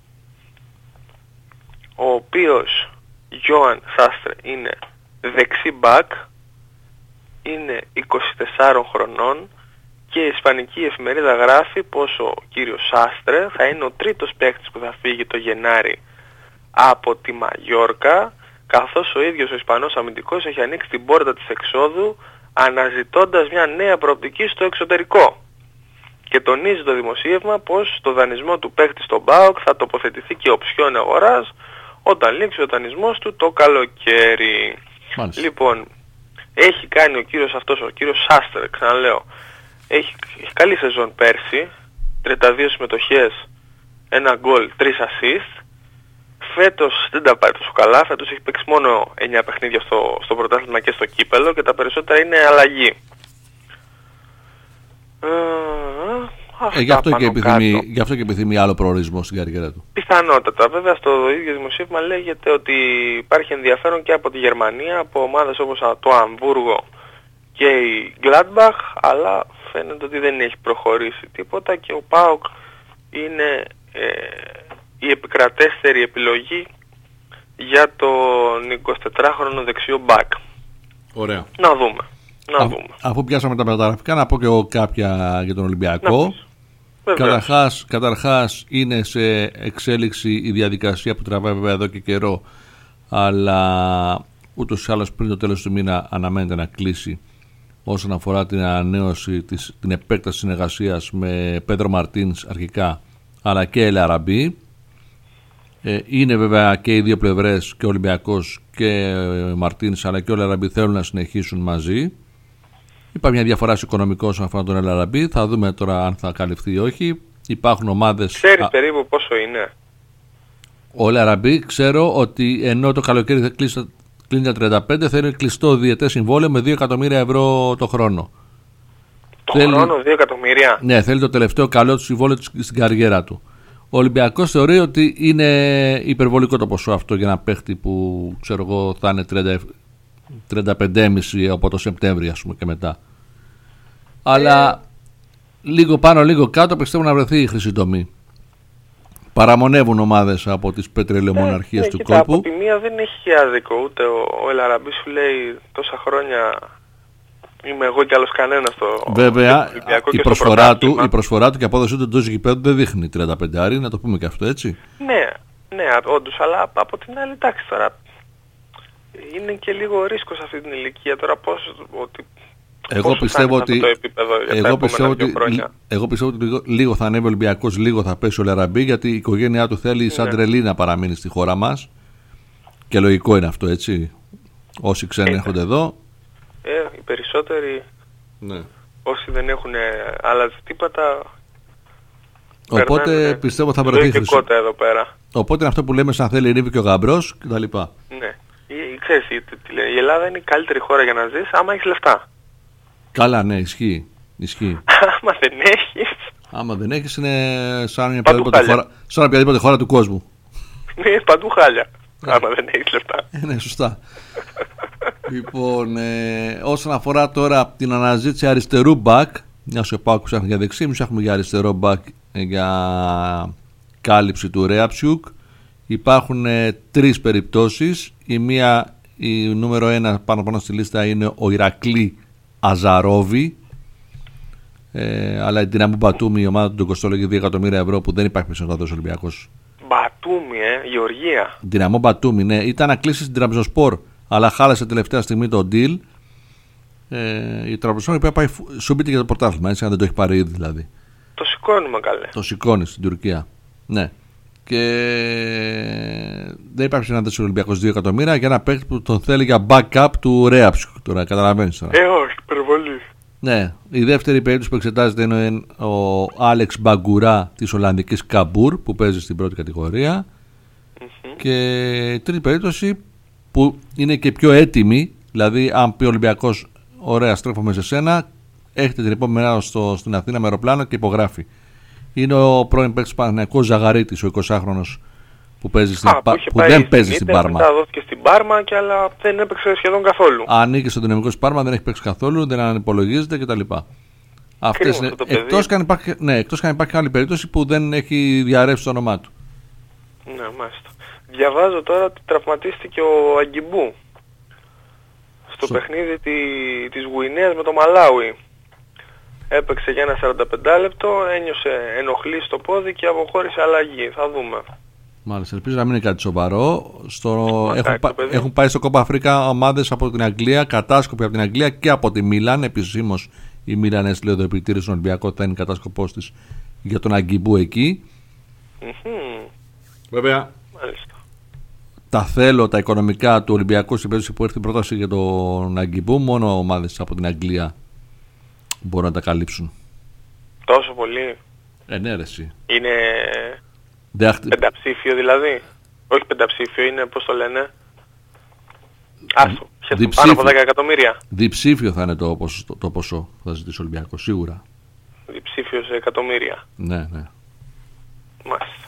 ο οποίος Γιώαν Σάστρε είναι δεξί μπακ, είναι είκοσι τεσσάρων χρονών και η ισπανική εφημερίδα γράφει πως ο κύριος Σάστρε θα είναι ο τρίτος παίκτης που θα φύγει το Γενάρη από τη Μαγιόρκα, καθώς ο ίδιος ο Ισπανός αμυντικός έχει ανοίξει την πόρτα της εξόδου αναζητώντας μια νέα προοπτική στο εξωτερικό. Και τονίζει το δημοσίευμα πως στο δανεισμό του παίκτη στον ΠΑΟΚ θα τοποθετηθεί και οψιόν αγοράς όταν λήξει ο δανεισμός του το καλοκαίρι. Μάλιστα. Λοιπόν, έχει κάνει ο κύριος αυτός, ο κύριος Σάστρε, ξαναλέω, έχει, έχει καλή σεζόν πέρσι, τριάντα δύο συμμετοχές, ένα γκολ, τρία assist. Φέτος δεν τα πάει τόσο καλά, φέτος έχει παίξει μόνο εννιά παιχνίδια στο, στο πρωτάθλημα και στο κύπελο και τα περισσότερα είναι αλλαγή. Ε, γι' αυτό, και επιθυμεί, γι' αυτό και επιθυμεί άλλο προορισμό στην καριέρα του. Πιθανότατα. Βέβαια στο ίδιο δημοσίευμα λέγεται ότι υπάρχει ενδιαφέρον και από τη Γερμανία, από ομάδες όπως το Αμβούργο και η Gladbach, αλλά φαίνεται ότι δεν έχει προχωρήσει τίποτα και ο ΠΑΟΚ είναι ε, η επικρατέστερη επιλογή για τον εικοσιτετράχρονο δεξιό μπακ. Ωραία. Να δούμε. Να Α, δούμε. Αφού πιάσαμε τα μεταγραφικά, να πω και εγώ κάποια για τον Ολυμπιακό. Καταρχάς, καταρχάς είναι σε εξέλιξη η διαδικασία που τραβάει βέβαια εδώ και καιρό, αλλά ούτως ή άλλως πριν το τέλος του μήνα αναμένεται να κλείσει όσον αφορά την ανανέωση, της, την επέκταση συνεργασίας με Πέδρο Μαρτίνς αρχικά, αλλά και Ελ Αραμπί. Ε, είναι βέβαια και οι δύο πλευρές, και ο Ολυμπιακός και ο Μαρτίνς, αλλά και ο Ελ Αραμπί θέλουν να συνεχίσουν μαζί. Υπάρχει μια διαφορά σε οικονομικό όσον αφορά τον Ελ Αραμπί. Θα δούμε τώρα αν θα καλυφθεί ή όχι. Υπάρχουν ομάδες. Ξέρεις περίπου πόσο είναι? Ο Ελ Αραμπί ξέρω ότι ενώ το καλοκαίρι θα κλείσει, κλείνει τα τριάντα πέντε, θέλει κλειστό διετές συμβόλαιο με δύο εκατομμύρια ευρώ το χρόνο. Το θέλει... χρόνο δύο εκατομμύρια? Ναι, θέλει το τελευταίο καλό του συμβόλαιο στην καριέρα του. Ο Ολυμπιακός θεωρεί ότι είναι υπερβολικό το ποσό αυτό για ένα παίχτη που ξέρω εγώ θα είναι τριάντα πέντε κόμμα πέντε από το Σεπτέμβριο, ας πούμε, και μετά. Αλλά ε... λίγο πάνω λίγο κάτω πιστεύω να βρεθεί η χρυσή τομή. Παραμονεύουν ομάδες από τις πετρελαιομοναρχίες ε, του κήτα, κόλπου. Από τη μία δεν έχει άδικο ούτε ο, ο Ελ Αραμπί σου λέει τόσα χρόνια είμαι εγώ κι άλλος κανένας στο βέβαια, Ολυμπιακό η και προσφορά, στο του, η προσφορά του και η απόδοσή του εντός γηπέδου δεν δείχνει τριάντα πέντε άρι, να το πούμε και αυτό, έτσι. Ναι, ναι, όντως, αλλά από την άλλη εντάξει τώρα είναι και λίγο ρίσκο σε αυτή την ηλικία τώρα πώς ότι εγώ πιστεύω, ότι, εγώ, πιστεύω ότι, εγώ πιστεύω ότι λίγο, λίγο θα ανέβει ο Ολυμπιακός, λίγο θα πέσει ο Ελ Αραμπί, γιατί η οικογένειά του θέλει σαν ναι. τρελή να παραμείνει στη χώρα μας. Και λογικό είναι αυτό, έτσι. Όσοι ξένοι ε, έρχονται εδώ. Ε, οι περισσότεροι, ναι. όσοι δεν έχουν άλλα ζητήματα. Οπότε περνάνε, πιστεύω θα βρεθεί χρυσή. Εδώ πέρα. Οπότε είναι αυτό που λέμε σαν θέλει ρίβει και ο γαμπρός κτλ. Ναι. Η, ξέρεις, η, η Ελλάδα είναι η καλύτερη χώρα για να ζεις άμα έχεις λεφτά. Καλά, ναι, ισχύει. ισχύει. Άμα δεν έχεις. Άμα δεν έχεις είναι σαν μια οποιαδήποτε χώρα, σαν οποιαδήποτε χώρα του κόσμου. Ναι, παντού χάλια. Άμα δεν έχεις λεφτά. Ε, ναι, σωστά. Λοιπόν, ε, όσον αφορά τώρα την αναζήτηση αριστερού μπακ, μια σου πάω που ψάχνει για δεξί, εμείς έχουμε για αριστερό μπακ για κάλυψη του Ρέαψιουκ. Υπάρχουν ε, τρεις περιπτώσεις. Η μία, η νούμερο ένα πάνω πάνω στη λίστα είναι ο Ηρακλή Αζαρόβι, ε, αλλά η Δυναμό Μπατούμι, η ομάδα του τον κοστολογεί δύο εκατομμύρια ευρώ που δεν υπάρχει πίσω να δώσει ο Ολυμπιακός. Μπατούμι, ε, Γεωργία. Δυναμό Μπατούμι, ναι, ήταν να κλείσει στην Τραμπζονσπορ, αλλά χάλασε τελευταία στιγμή το deal. Ε, η Τραμπζονσπορ πρέπει να πάει σούμπιτι για το πρωτάθλημα, έτσι, αν δεν το έχει πάρει ήδη δηλαδή. Το σηκώνουμε καλέ. Το σηκώνει στην Τουρκία. Ναι. Και δεν υπάρχει να δώσει ο Ολυμπιακός δύο εκατομμύρια για ένα παίκτη που τον θέλει για backup του Ρέαψιουκ. Τώρα καταλαβαίνεις τώρα. Ε, όχι, υπερβολή. Ναι. Η δεύτερη περίπτωση που εξετάζεται είναι ο Άλεξ Μπαγκουρά της Ολλανδικής Καμπούρ που παίζει στην πρώτη κατηγορία. Mm-hmm. Και η τρίτη περίπτωση που είναι και πιο έτοιμη, δηλαδή αν πει ο Ολυμπιακός ωραία στρέφομαι σε σένα, έχετε την επόμενη μέρα στο, στην Αθήνα με αεροπλάνο και υπογράφει. Είναι ο πρώην παίκτης του Παναθηναϊκού Ζαγαρίτης, ο εικοσάχρονος που, παίζει στην, Α, που, που δεν παίζει στην Πάρμα. Μετά δόθηκε στην Πάρμα και αλλά δεν έπαιξε σχεδόν καθόλου. Ανήκει στο δυναμικό της Πάρμα, δεν έχει παίξει καθόλου, δεν ανυπολογίζεται κτλ. Αυτές είναι, εκτός και αν υπάρχει, ναι, εκτός και αν υπάρχει άλλη περίπτωση που δεν έχει διαρρεύσει το όνομά του. Ναι, μάλιστα. Διαβάζω τώρα ότι τραυματίστηκε ο Αγκιμπού στο, στο... παιχνίδι τη, της Γουινέας με το Μαλάουι. Έπαιξε για ένα σαράντα πέντε λεπτό, ένιωσε ενοχλή στο πόδι και αποχώρησε αλλαγή. Θα δούμε. Μάλιστα, ελπίζω να μην είναι κάτι σοβαρό. Στο... Έχουν, πα... έχουν πάει στο Κόπα Αφρικα ομάδες από την Αγγλία, κατάσκοποι από την Αγγλία και από τη Μίλαν. Επισήμως η Μίλαν έστειλε το επιτήρηση στον Ολυμπιακό, θα είναι κατάσκοπός της για τον Αγκιμπού εκεί. Mm-hmm. Βέβαια. Μάλιστα. Τα θέλω τα οικονομικά του Ολυμπιακού στην περίπτωση που έρθει η πρόταση για τον Αγκιμπού, μόνο ομάδες από την Αγγλία μπορούν να τα καλύψουν. Τόσο πολύ. Ε, ναι, ρε, εσύ. Είναι Δεάχτη... πενταψήφιο δηλαδή. Όχι πενταψήφιο, είναι πώς το λένε. Άστο, πάνω από δέκα εκατομμύρια. Διψήφιο θα είναι το ποσό, το, το ποσό που θα ζητήσει ο Ολυμπιακός, σίγουρα. Διψήφιο σε εκατομμύρια. Ναι, ναι. Μάλιστα.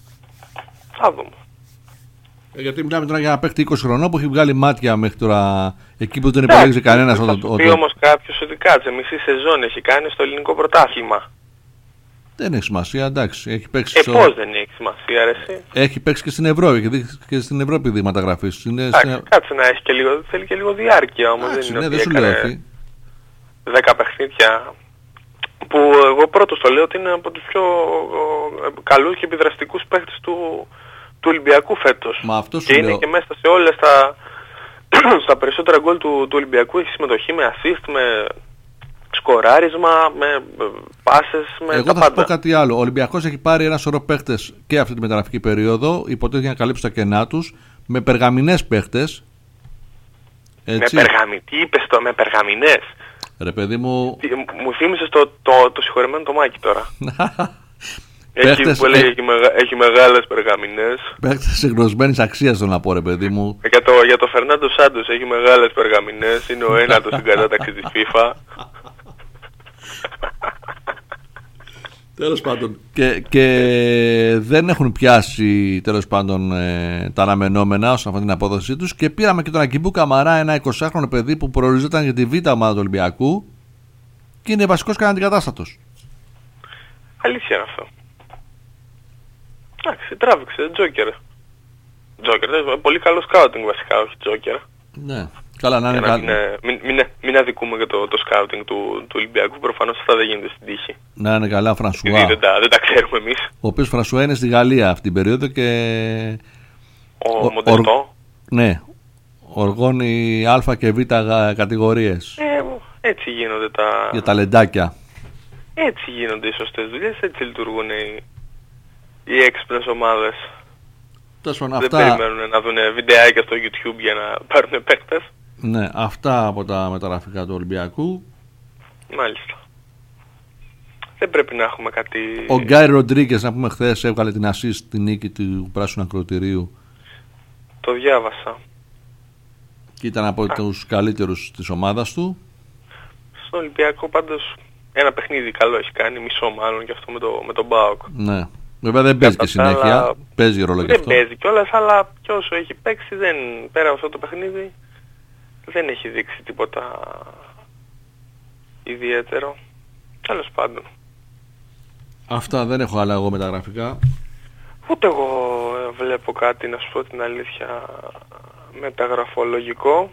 Θα δούμε. Ε, γιατί μιλάμε τώρα για ένα παίχτη είκοσι χρονών που έχει βγάλει μάτια μέχρι τώρα εκεί που δεν υπολέγει κανένας. Θα σου πει όμως κάποιος ότι κάτσε μισή σεζόν έχει κάνει στο ελληνικό πρωτάθλημα. Δεν έχει σημασία, εντάξει. Έχει παίξει ε, στο... πώς δεν έχει σημασία, ρε εσύ. Έχει παίξει και στην Ευρώπη και στην Ευρώπη δείγματα γραφής. Εντάξει, στην... κάτσε να έχει και λίγο, θέλει και λίγο διάρκεια όμως. Εντάξει, δεν είναι ναι, δεν σου λέω όχι. δέκα παιχνίδια που που εγώ πρώτος το λέω ότι είναι από τους πιο καλούς και επιδραστικούς παίκτες του, του Ολυμπιακού φέτος. Μα αυτό και είναι λέω. και μέσα σε όλες τα, στα περισσότερα γκολ του, του Ολυμπιακού έχει συμμετοχή με assist, με σκοράρισμα, με πάσες, με Εγώ τα θα σου πάντα. πω κάτι άλλο. Ο Ολυμπιακός έχει πάρει ένα σωρό παίχτες και αυτή τη μεταγραφική περίοδο, υποτίθεται για να καλύψει τα κενά τους, με περγαμηνές παίχτες. Έτσι. Με περγαμι... Τι είπες το, με περγαμηνές? Ρε παιδί μου. Τι, μου θύμισες το, το, το συγχωρεμένο το Μάκη τώρα. Έχει, Παίχτες, που έλεγε, ε... έχει, μεγα, έχει μεγάλες περγαμηνές. Παίχτες εγνωσμένης αξίας θέλω να πω, ρε παιδί μου. Για το, για το Φερνάντο Σάντος έχει μεγάλες περγαμηνές, είναι ο ένατος στην κατάταξη της FIFA. Τέλος πάντων. Και, και δεν έχουν πιάσει τέλος πάντων ε, τα αναμενόμενα όσον αφορά την απόδοσή τους. Και πήραμε και τον Ακιμπού Καμαρά, ένα εικοσάχρονο παιδί που προοριζόταν για τη β' ομάδα του Ολυμπιακού και είναι βασικός και αντικατάστατος. Αλήθεια είναι αυτό. Εντάξει, τράβηξε, Τζόκερ. Τζόκερ, πολύ καλό σκάουτινγκ βασικά, όχι Τζόκερ. Ναι. Καλά, να είναι να μην, μην, μην, μην αδικούμε για το, το σκάουτινγκ του, του Ολυμπιακού, προφανώς αυτά δεν γίνεται στην τύχη. Να είναι καλά ο Φρανσουά. Δεν τα, δεν τα ξέρουμε εμείς. Ο οποίος Φρανσουά είναι στη Γαλλία αυτή την περίοδο και... Ο, ο Μοντεστό. Ορ... Ναι. Οργώνει α και β κατηγορίες. Ε, έτσι γίνονται τα... Για τα λεντάκια. Έτσι γίνονται οι σωστές δουλειές, έτσι λειτουργούν οι, οι έξυπνες ομάδες. Τόσο, δεν αυτά... περιμένουν να δουν βιντεάκια στο YouTube για να πάρουν παίκτες. Ναι, αυτά από τα μεταγραφικά του Ολυμπιακού. Μάλιστα. Δεν πρέπει να έχουμε κάτι... Ο Γκάι Ροντρίγκες, να πούμε, χθες έβγαλε την assist στη νίκη του Πράσινου Ακροτηρίου. Το διάβασα. Και ήταν από Α. τους καλύτερους της ομάδας του. Στον Ολυμπιακό πάντως ένα παιχνίδι καλό έχει κάνει, μισό μάλλον και αυτό με, το, με τον ΠΑΟΚ. Ναι. Βέβαια δεν παίζει και συνέχεια, άλλα... παίζει ρόλο και δεν αυτό. Δεν παίζει κιόλας, αλλά κι όσο έχει παίξει, δεν, πέρα από αυτό το παιχνίδι, δεν έχει δείξει τίποτα ιδιαίτερο. Τέλος πάντων. Αυτά, δεν έχω άλλα εγώ μεταγραφικά. Ούτε εγώ βλέπω κάτι, να σου πω την αλήθεια, μεταγραφολογικό.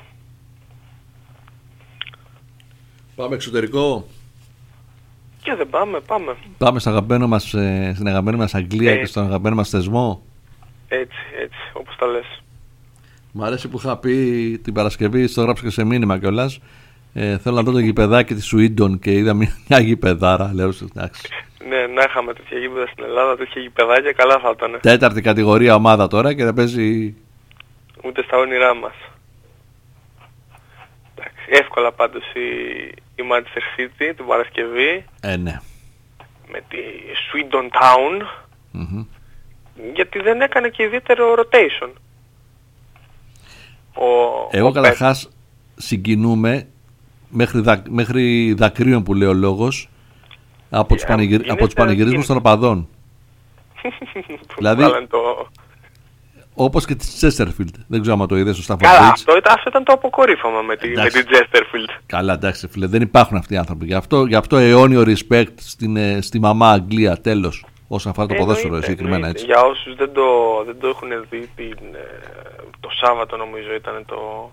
Πάμε εξωτερικό. Και δεν πάμε, πάμε. Πάμε στο αγαπημένο μας, στην αγαπημένη μας Αγγλία ε, και στον αγαπημένο μας θεσμό. Έτσι, έτσι, όπως τα λες. Μ' αρέσει που είχα πει την Παρασκευή, στο γράψα και σε μήνυμα κιόλας. Ε, θέλω να δω το γηπεδάκι της Σουίντον και είδα μια, μια γηπεδάρα. Λέω, εντάξει. Ναι, να είχαμε τέτοια γήπεδα στην Ελλάδα, τέτοια γηπεδάκια, καλά θα ήταν. Τέταρτη κατηγορία ομάδα τώρα και να παίζει... Ούτε στα όνειρά μας. Εντάξει, εύκολα πάντως η, η Manchester City την Παρασκευή. Ε, ναι. Με τη Swindon Town. Mm-hmm. Γιατί δεν έκανε και ιδιαίτερο rotation. Ο, Εγώ ο καταρχάς συγκινούμε μέχρι, δα, μέχρι δακρύων που λέει ο λόγος από τους, πανηγυρ, από τους πανηγυρισμούς των οπαδών. Δηλαδή το... όπως και της Chesterfield. Δεν ξέρω αν το είδες στο Stamford Bridge. Καλά, αυτό, αυτό ήταν το αποκορύφωμα με τη, με την Chesterfield. Καλά, εντάξει φίλε, δεν υπάρχουν αυτοί οι άνθρωποι. Γι' αυτό, γι αυτό αιώνιο respect στην, στη μαμά Αγγλία, τέλος. Όσον αφορά το ποδόσφαιρο συγκεκριμένα έτσι. Για όσους δεν το, δεν το έχουν δει, την, το Σάββατο νομίζω ήταν το,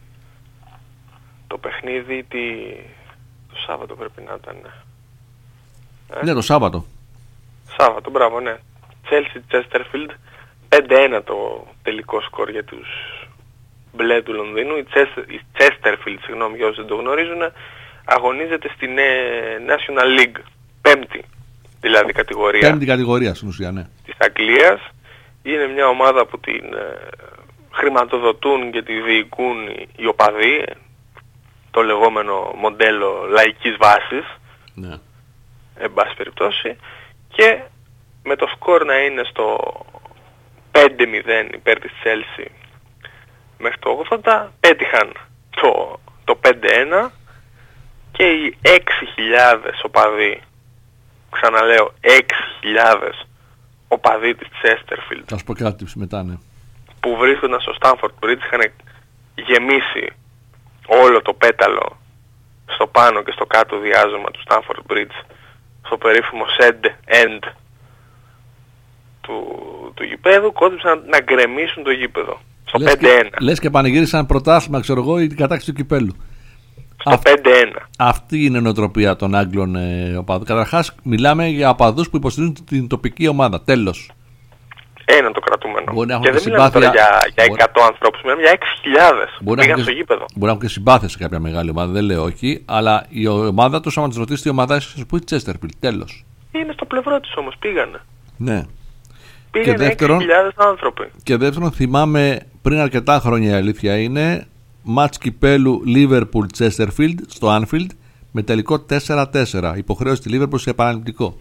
το παιχνίδι, τι, το Σάββατο πρέπει να ήταν. Ε? Ναι, το Σάββατο. Σάββατο, μπράβο, ναι. Chelsea Chesterfield, πέντε ένα το τελικό σκορ για τους μπλε του Λονδίνου. Η, Chester, η Chesterfield, συγγνώμη για όσους δεν το γνωρίζουν, αγωνίζεται στην National League, πέμπτη. Δηλαδή κατηγορία. Πέμπτη κατηγορία στην ουσία, ναι. Της Αγγλίας. Είναι μια ομάδα που την ε, χρηματοδοτούν και τη διοικούν οι, οι οπαδοί. Το λεγόμενο μοντέλο λαϊκής βάσης. Ναι. Εν πάση περιπτώσει. Και με το σκορ να είναι στο πέντε μηδέν υπέρ της Chelsea μέχρι το ογδόντα, πέτυχαν το, το πέντε ένα και οι έξι χιλιάδες οπαδοί, ξαναλέω έξι χιλιάδες οπαδοί της Chesterfield, θα σου πω κάτι μετά, ναι, που βρίσκονταν στο Stamford Bridge, είχαν γεμίσει όλο το πέταλο στο πάνω και στο κάτω διάζωμα του Stamford Bridge, στο περίφημο end, end του, του γηπέδου, κόντυψαν να γκρεμίσουν το γήπεδο στο πέντε ένα. Λες και πανηγύρισαν πρωτάθλημα, ξέρω εγώ, ή την κατάκτηση του κυπέλου. στο πέντε ένα. Αυτή είναι η νοοτροπία των Άγγλων ε, οπαδών. Καταρχάς, μιλάμε για οπαδούς που υποστηρίζουν την τοπική ομάδα. Τέλος. Ένα το κρατούμενο. Και δεν μιλάμε τώρα για, για εκατό ανθρώπους, μιλάμε για έξι χιλιάδες που πήγαν στο γήπεδο. Μπορεί να έχουν και συμπάθεια σε κάποια μεγάλη ομάδα, δεν λέω όχι, αλλά η ομάδα τους, άμα τους ρωτήσει τι ομάδα είσαι, θα σου πει Chesterfield. Τέλος. Είναι στο πλευρό τους όμως, πήγανε. Ναι. Πήγανε έξι χιλιάδες άνθρωποι. Και δεύτερον, θυμάμαι πριν αρκετά χρόνια, η αλήθεια είναι, μάτς κυπέλου Liverpool Chesterfield στο Anfield με τελικό τέσσερα τέσσερα. Υποχρέωση τη Liverpool σε επαναληπτικό.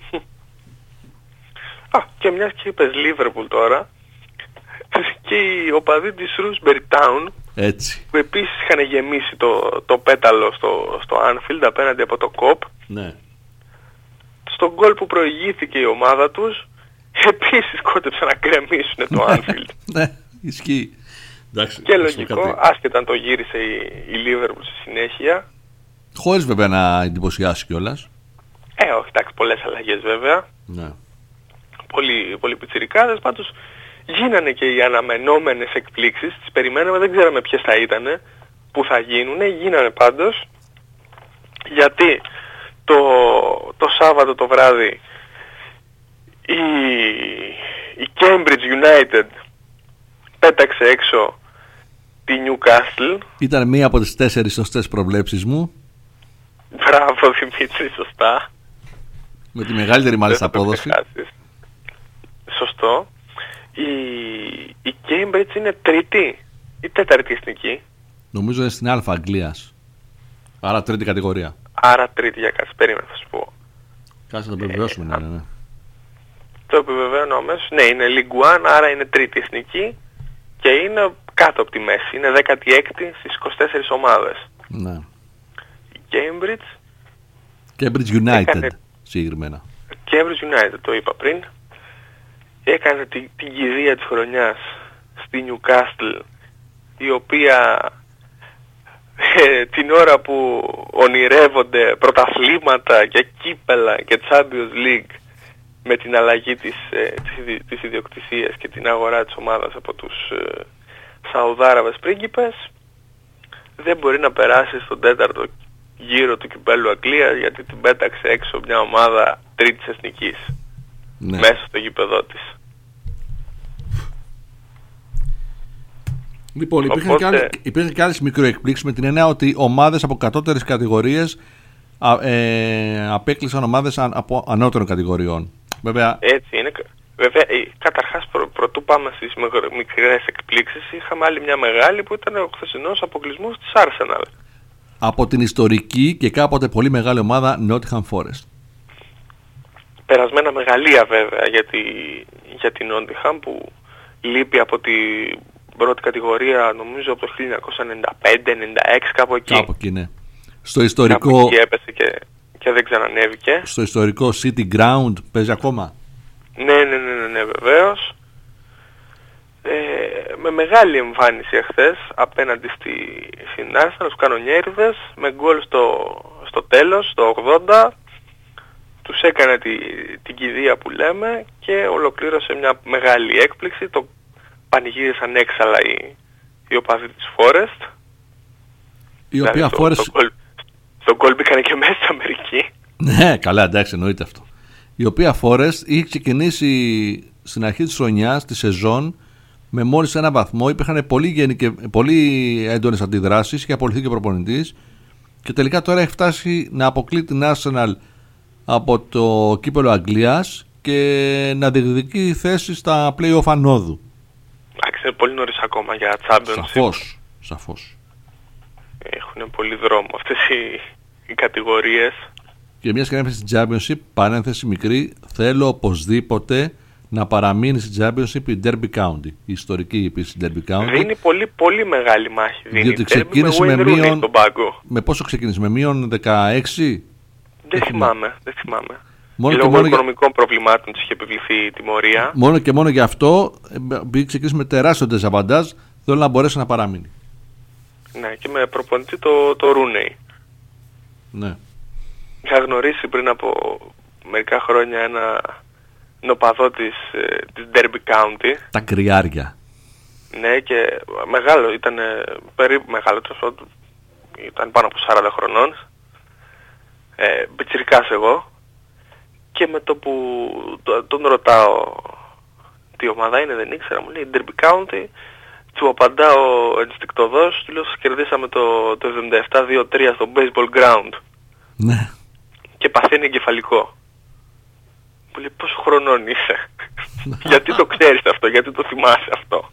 Α, και μιας και είπες Liverpool τώρα, και οι οπαδοί της Shrewsbury Town, έτσι, που επίσης είχαν γεμίσει το, το πέταλο στο, στο Anfield απέναντι από το κοπ, ναι, στον γκολ που προηγήθηκε η ομάδα τους, επίσης κότεψαν να κρεμίσουν το Anfield. Ναι, ισχύει. Εντάξει, και λογικό, άσχετα αν το γύρισε η, η Liverpool στη συνέχεια. Χωρίς βέβαια να εντυπωσιάσει κιόλας. Ε, όχι, εντάξει, πολλές αλλαγές βέβαια. Ναι. Πολύ, πολύ πιτσιρικάδες, πάντως γίνανε και οι αναμενόμενες εκπλήξεις, τις περιμέναμε, δεν ξέραμε ποιες θα ήτανε, που θα γίνουνε, γίνανε πάντως, γιατί το, το Σάββατο το βράδυ η, η Cambridge United πέταξε έξω τη Newcastle. Ήταν μία από τις τέσσερις σωστές προβλέψεις μου. Μπράβο Δημήτρη, σωστά. Με τη μεγαλύτερη μάλιστα απόδοση. Σωστό. Η, η Cambridge είναι τρίτη ή τέταρτη εθνική. Νομίζω είναι στην Α Αγγλίας. Άρα τρίτη κατηγορία. Άρα τρίτη, για κάτσε, περίμενα θα σου πω. Κάτσε να το επιβεβαιώσουμε, ε, ναι, ναι. Το επιβεβαιώνω αμέσως. Ναι, είναι League One, άρα είναι τρίτη εθνική και είναι κάτω από τη μέση. Είναι δέκατη έκτη στις είκοσι τέσσερις ομάδες. Ναι. Η Cambridge... Cambridge United, έκανε... συγκεκριμένα. Cambridge United, το είπα πριν. Έκανε την, την κηδεία της χρονιάς στη Newcastle, η οποία ε, την ώρα που ονειρεύονται πρωταθλήματα και κύπελα και Champions League με την αλλαγή της, ε, της, της ιδιοκτησίας και την αγορά της ομάδας από τους ε, Σαουδάραβες πρίγκιπες, δεν μπορεί να περάσει στον τέταρτο γύρο του κυπέλου Αγγλίας, γιατί την πέταξε έξω μια ομάδα τρίτης εθνικής, ναι, μέσα στο γήπεδό της. Λοιπόν, υπήρχαν, Οπότε... και, άλλες, υπήρχαν και άλλες μικροεκπλήξεις, με την έννοια ότι ομάδες από κατώτερες κατηγορίες α, ε, απέκλεισαν ομάδες α, από ανώτερων κατηγοριών. Βέβαια... Έτσι είναι. Βέβαια, καταρχάς προ, πρωτού πάμε στις μικρές εκπλήξεις, είχαμε άλλη μια μεγάλη που ήταν ο χθεσινός αποκλεισμός της Arsenal. Από την ιστορική και κάποτε πολύ μεγάλη ομάδα Nottingham Forest. Περασμένα μεγαλεία βέβαια για, τη, για την Nottingham, που λείπει από την πρώτη κατηγορία νομίζω από το χίλια εννιακόσια ενενήντα πέντε ενενήντα έξι, κάπου εκεί. Κάπου εκεί, ναι. Στο ιστορικό... Κάπου εκεί έπεσε και, και δεν ξανανέβηκε. Στο ιστορικό City Ground παίζει ακόμα. Ναι, ναι, ναι, ναι, ναι, βεβαίως. Ε, με μεγάλη εμφάνιση εχθές απέναντι στη, στην Arsenal, στους κανονιέριδες, με γκολ στο, στο τέλος, στο ογδόντα. Τους έκανε τη, την κηδεία που λέμε και ολοκλήρωσε μια μεγάλη έκπληξη. Το πανηγύρισαν έξαλα οι, οι οπαδοί της Forest. Η οποία δηλαδή, Forest... Στο, στο, στο γκολ μπήκανε και μέσα στην Αμερική. Ναι, καλά, εντάξει, εννοείται αυτό. Η οποία Forest είχε ξεκινήσει στην αρχή της χρονιάς, τη σεζόν, με μόλις ένα βαθμό. Υπήρχαν πολύ, γενικε... πολύ έντονες αντιδράσεις, είχε απολυθεί και ο προπονητής, και τελικά τώρα έχει φτάσει να αποκλεί την Arsenal από το κύπελλο Αγγλίας και να διεκδικεί θέση στα play-off ανόδου. Εντάξει, είναι πολύ νωρίς ακόμα για Championship. Σαφώς, σαφώς. Έχουν πολύ δρόμο αυτές οι, οι κατηγορίες. Και μια και στην Championship, παρένθεση μικρή, θέλω οπωσδήποτε να παραμείνει στην Championship η Derby County. Η ιστορική επίσης Derby County. Δίνει πολύ, πολύ μεγάλη μάχη. Δίνει. Διότι ξεκίνησε με, με μείον. πάγκο. Με πόσο ξεκίνησε, με μείον δεκαέξι? Δεν θυμάμαι, δεν θυμάμαι. Μόνο και και λόγω μόνο οικονομικών για... προβλημάτων της είχε επιβληθεί η τιμωρία. Μόνο και μόνο γι' αυτό, επειδή ξεκίνησε με τεράστιο ντεζαβαντάζ, θέλω να μπορέσει να παραμείνει. Ναι, και με προπονητή το, το Ρούνεϊ. Ναι. Είχα γνωρίσει πριν από μερικά χρόνια ένα νοπαδό της, της Derby County. Τα κρυάρια. Ναι, και μεγάλο, ήταν περίπου μεγάλο, ήταν πάνω από σαράντα χρονών, ε, πιτσιρικάς εγώ, και με το που τον ρωτάω τι ομάδα είναι, δεν ήξερα, μου λέει Derby County, του απαντάω ενστικτωδώς, του λέω κερδίσαμε το, το εβδομήντα επτά δύο τρία στο baseball ground. Ναι. Και παθαίνει εγκεφαλικό. Μου λέει πόσο χρονών είσαι? Γιατί το ξέρεις αυτό, γιατί το θυμάσαι αυτό?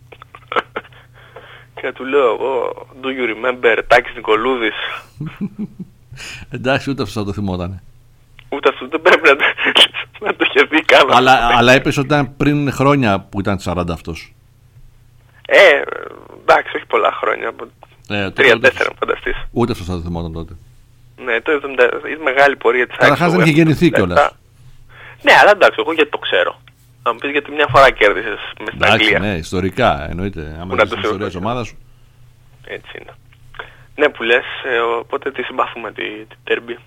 Και του λέω εγώ, do you remember Τάκης Νικολούδης? Εντάξει, ούτε αυτό το θυμότανε. Ούτε αυτό δεν πρέπει να, να το είχε δει καν. Αλλά, αλλά είπες ότι ήταν πριν χρόνια που ήταν σαράντα αυτός. Ε, εντάξει, όχι πολλά χρόνια. Ε, τρία τέσσερα φανταστείς. Ούτε αυτό θα το θυμόταν τότε. Ναι, το εβδομήντα, η μεγάλη πορεία της Άκης. Καταρχάς δεν είχε γεννηθεί κιόλας. Ναι, αλλά εντάξει, εγώ γιατί το ξέρω. Θα μου πεις γιατί μια φορά κέρδισες με στην Αγγλία. Ναι, ιστορικά εννοείται. Άμα είναι στην ιστορία της ομάδας σου. Έτσι είναι. Ναι, που λες, ε, οπότε τη συμπαθούμε τη, τη Derby.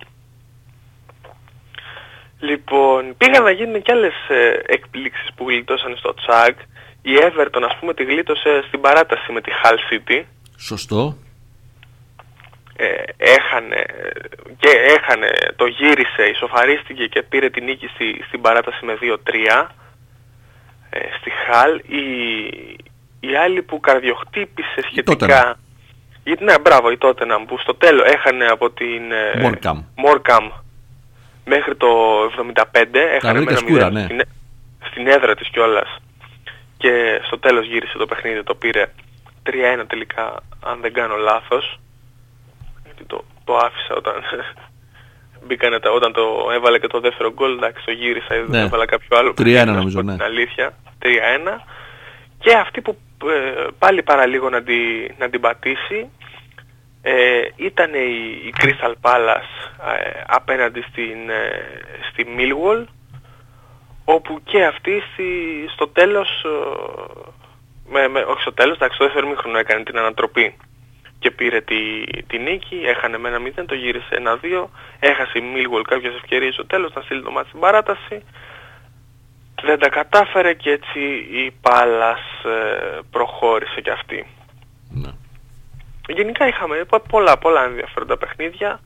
Λοιπόν, πήγαν να γίνουν κι άλλες ε, εκπλήξεις που γλιτώσαν στο Τσακ. Η Everton, ας πούμε, τη γλίτωσε στην παράταση με τη Hull City. Σωστό. Ε, έχανε, και έχανε, το γύρισε, ισοφαρίστηκε και πήρε την νίκη στη, στην παράταση με δύο τρία ε, στη Hull. Η, η άλλη που καρδιοχτύπησε σχετικά... Η, ναι, μπράβο, η Tottenham που στο τέλος έχανε από την Morecambe. Morecambe μέχρι το εβδομήντα πέντε, έχανε με ένα μηδέν ναι. στην, στην έδρα της κιόλας, και στο τέλος γύρισε το παιχνίδι, το πήρε τρία ένα τελικά, αν δεν κάνω λάθος, γιατί το, το άφησα όταν μπήκανε τα, όταν το έβαλε και το δεύτερο γκολ, εντάξει, το γύρισα, ναι. Δεν έβαλα κάποιο άλλο, τρία ένα νομίζω, ναι. Την αλήθεια, τρία ένα, και αυτή που ε, πάλι παραλίγο να, τη, να την πατήσει ε, ήταν η, η Crystal Palace ε, απέναντι στην, ε, στη Millwall, όπου και αυτή στη, στο τέλος, με, με, όχι στο τέλος, εντάξει, στο δεύτερο μήχρονο έκανε την ανατροπή και πήρε τη, τη νίκη, έχανε με ένα μηδέν, το γύρισε ένα δύο, έχασε η Millwall κάποιες ευκαιρίες στο τέλος, να στείλει το μάτι στην παράταση, δεν τα κατάφερε και έτσι η Palace ε, προχώρησε κι αυτή. Ναι. Γενικά είχαμε πολλά, πολλά ενδιαφέροντα παιχνίδια.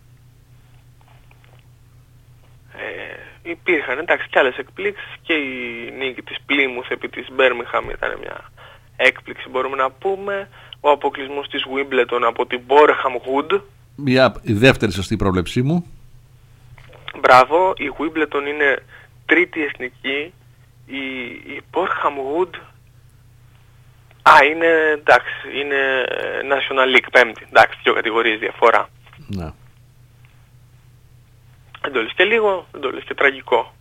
Ε, υπήρχαν εντάξει και άλλες εκπλήξεις, και η νίκη της Plymouth επί της Birmingham ήταν μια έκπληξη, μπορούμε να πούμε. Ο αποκλεισμός της Wimbledon από την Boreham Wood. Μια, η δεύτερη σωστή πρόβλεψή μου. Μπράβο, η Wimbledon είναι τρίτη εθνική, η, η Boreham Wood α, είναι εντάξει, είναι National League πέμπτη, εντάξει, δύο κατηγορίες διαφορά. Ναι. Δεν το λες και λίγο, δεν το λες και τραγικό.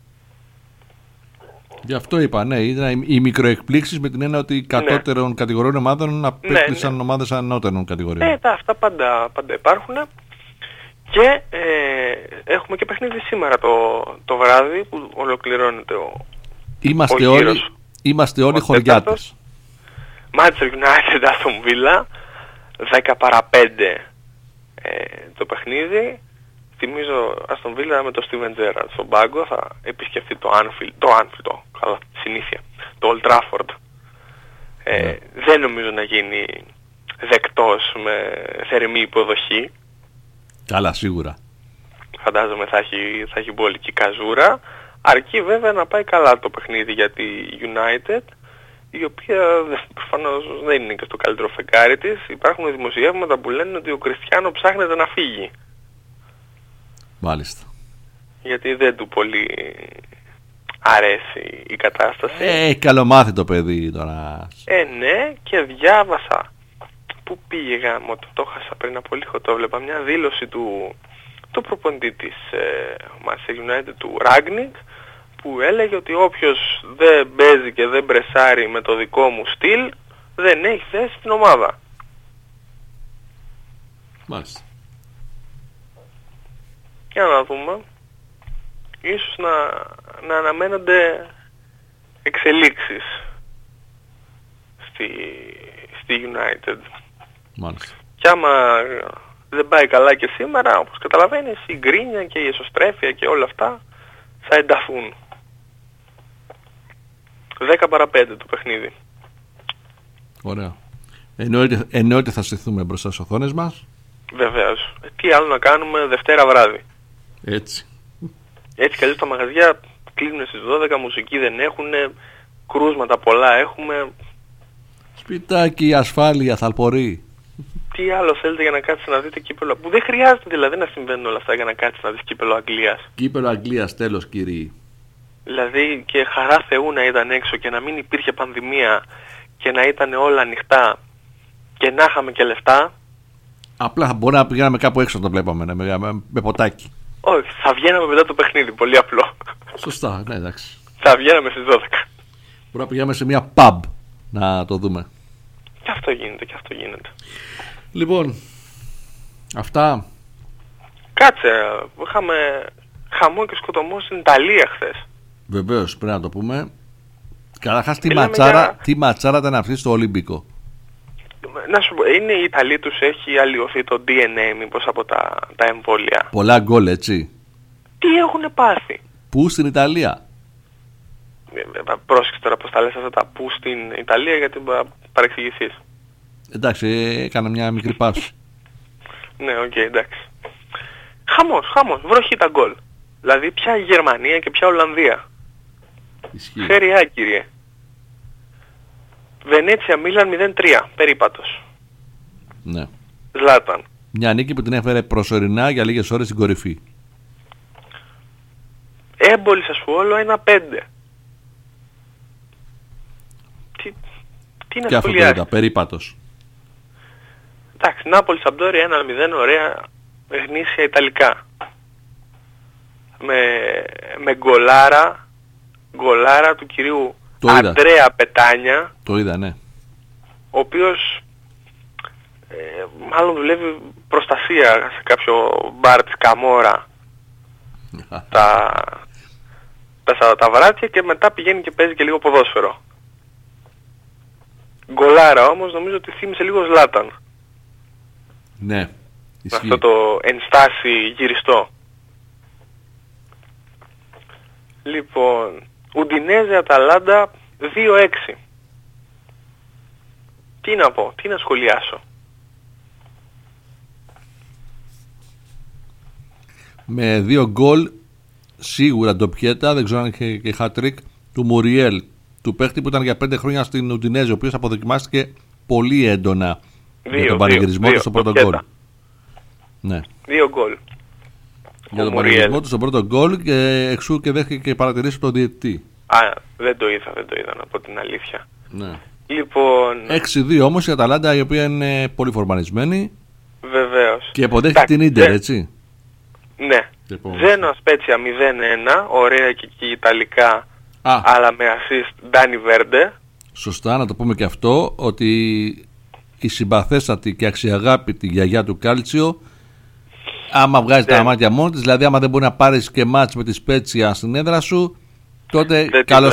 Γι' αυτό είπα, ναι, ήταν οι μικροεκπλήξεις με την έννοια ότι κατώτερων ναι. κατηγοριών ομάδων απέκλεισαν ναι, ναι. ομάδες ανώτερων κατηγοριών. Ναι, τα, αυτά πάντα, πάντα υπάρχουν. Και ε, έχουμε και παιχνίδι σήμερα το, το βράδυ που ολοκληρώνεται ο, είμαστε ο όλοι, γύρος. Είμαστε όλοι χωριάτες. Manchester United Aston Villa, δέκα παρά πέντε ε, το παιχνίδι. Θυμίζω Aston Villa με το Steven Gerrard στον πάγκο, θα επισκεφτεί το Anfield, το Anfield, το, καλά, συνήθεια, το Old Trafford. Ε, yeah. Δεν νομίζω να γίνει δεκτός με θερμή υποδοχή. Καλά, σίγουρα. Φαντάζομαι θα έχει, θα έχει μπολική καζούρα, αρκεί βέβαια να πάει καλά το παιχνίδι για τη United, η οποία προφανώς δεν είναι και στο καλύτερο φεγγάρι της. Υπάρχουν δημοσιεύματα που λένε ότι ο Κριστιάνο ψάχνεται να φύγει. Μάλιστα. Γιατί δεν του πολύ αρέσει η κατάσταση. Ε, καλομάθητο παιδί τώρα. Ε, ναι, και διάβασα. Πού πήγε γάμο, το, το χάσα πριν από λίγο, το βλέπα. Μια δήλωση του, του προπονητή της ε, Manchester United, του Rangnick, που έλεγε ότι όποιος δεν παίζει και δεν μπρεσάρει με το δικό μου στυλ, δεν έχει θέση στην ομάδα. Μάλιστα. Για να δούμε. Ίσως να, να αναμένονται εξελίξεις στη, στη United. Μάλιστα. Και άμα δεν πάει καλά και σήμερα, όπως καταλαβαίνεις, η γκρίνια και η εσωστρέφεια και όλα αυτά θα ενταθούν. δέκα παρά πέντε το παιχνίδι. Ωραία. Εννοείται, εννοείται θα στηθούμε μπροστά στις οθόνες μας. Βεβαίως. Τι άλλο να κάνουμε Δευτέρα βράδυ. Έτσι. Έτσι κι αλλιώς τα μαγαζιά κλείνουν στις δώδεκα, μουσική δεν έχουν, κρούσματα πολλά έχουμε. Σπιτάκι, ασφάλεια, θαλπορεί. Τι άλλο θέλετε για να κάτσετε να δείτε κύπελλο, που δεν χρειάζεται δηλαδή να συμβαίνουν όλα αυτά για να κάτσετε να δεις κύπελλο Αγγλίας. Κύπελλο Αγγλίας, τέλος κύριοι. Δηλαδή και χαρά Θεού να ήταν έξω και να μην υπήρχε πανδημία και να ήταν όλα ανοιχτά και να είχαμε και λεφτά. Απλά μπορεί να πηγαίναμε κάπου έξω να το βλέπαμε, με, με, με ποτάκι. Όχι, θα βγαίναμε μετά το παιχνίδι, πολύ απλό. Σωστά, ναι, εντάξει. Θα βγαίναμε στις δώδεκα. Μπορεί να πηγαίναμε σε μια pub να το δούμε. Και αυτό γίνεται, και αυτό γίνεται. Λοιπόν, αυτά. Κάτσε, είχαμε χαμό και σκοτωμό στην Ιταλία χθες. Βεβαίως, πρέπει να το πούμε. Καταρχάς, τι ματσάρα, για... τι ματσάρα ήταν αυτή στο Ολύμπικο. Να σου πω, είναι η Ιταλία τους έχει αλλοιωθεί το ντι εν έι μήπως από τα, τα εμβόλια. Πολλά γκολ, έτσι. Τι έχουνε πάθει. Πού στην Ιταλία. Ε, πρόσεξε τώρα πως τα λες αυτά τα πού στην Ιταλία γιατί θα παρεξηγηθείς. Εντάξει, έκανα μια μικρή παύση. Ναι, οκ, okay, εντάξει. Χαμός, χαμός, βροχή τα γκολ. Δηλαδή πια Γερμανία και πια Ολλανδία. Ισχύει. Σεριά, κύριε. Βενέτσια Μίλαν μηδέν τρία, περίπατος. Ναι. Ζλάταν. Μια νίκη που την έφερε προσωρινά για λίγες ώρες στην κορυφή. Έμπολη Σασουόλο ένα πέντε. Τι, τι να σχολιάσεις. Και αυτό περίπατος. Εντάξει, Νάπολη Σαμπντόρια ένα μηδέν, ωραία γνήσια Ιταλικά. Με, με γκολάρα, γκολάρα του κυρίου Αντρέα Πετάνια. Το είδα, ναι. Ο οποίος ε, μάλλον δουλεύει προστασία σε κάποιο μπαρ της Καμόρα τα, τα, τα βράδια και μετά πηγαίνει και παίζει και λίγο ποδόσφαιρο. Γκολάρα όμως νομίζω ότι θύμισε λίγο Ζλάταν. Ναι. Με αυτό το ενστάσει γυριστό. Λοιπόν, Ουντινέζε Αταλάντα δύο έξι. Τι να πω, τι να σχολιάσω. Με δύο γκολ σίγουρα το Πιέτα, δεν ξέρω αν είχε και hat-trick, του Μουριέλ, του παίχτη που ήταν για πέντε χρόνια στην Ουντινέζε, ο οποίος αποδοκιμάστηκε πολύ έντονα δύο, για τον πανηγυρισμό του στο πρώτο γκολ. Ναι. Δύο γκολ. Για τον πανηγυρισμό του στο πρώτο γκολ και εξού και δέχτηκε και παρατηρήσει από τον διαιτητή. Α, δεν το είδα, δεν το είδα να πω την αλήθεια. Ναι. Λοιπόν... έξι δύο όμως η Αταλάντα, η οποία είναι πολύ φορμανισμένη. Βεβαίως. Και αποδέχεται την Ίντερ, δε... έτσι. Ναι. Ζένοα Σπέτσια μηδέν ένα, ωραία και εκεί Ιταλικά, Α. αλλά με assist Ντάνι Βέρντε. Σωστά, να το πούμε και αυτό, ότι η συμπαθέστατη και αξιαγάπητη γιαγιά του Κάλτσιο, άμα βγάζει δεν. τα μάτια μόνη της, δηλαδή άμα δεν μπορεί να πάρεις και μάτς με τη Σπέτσια στην έδρα σου, τότε καλώς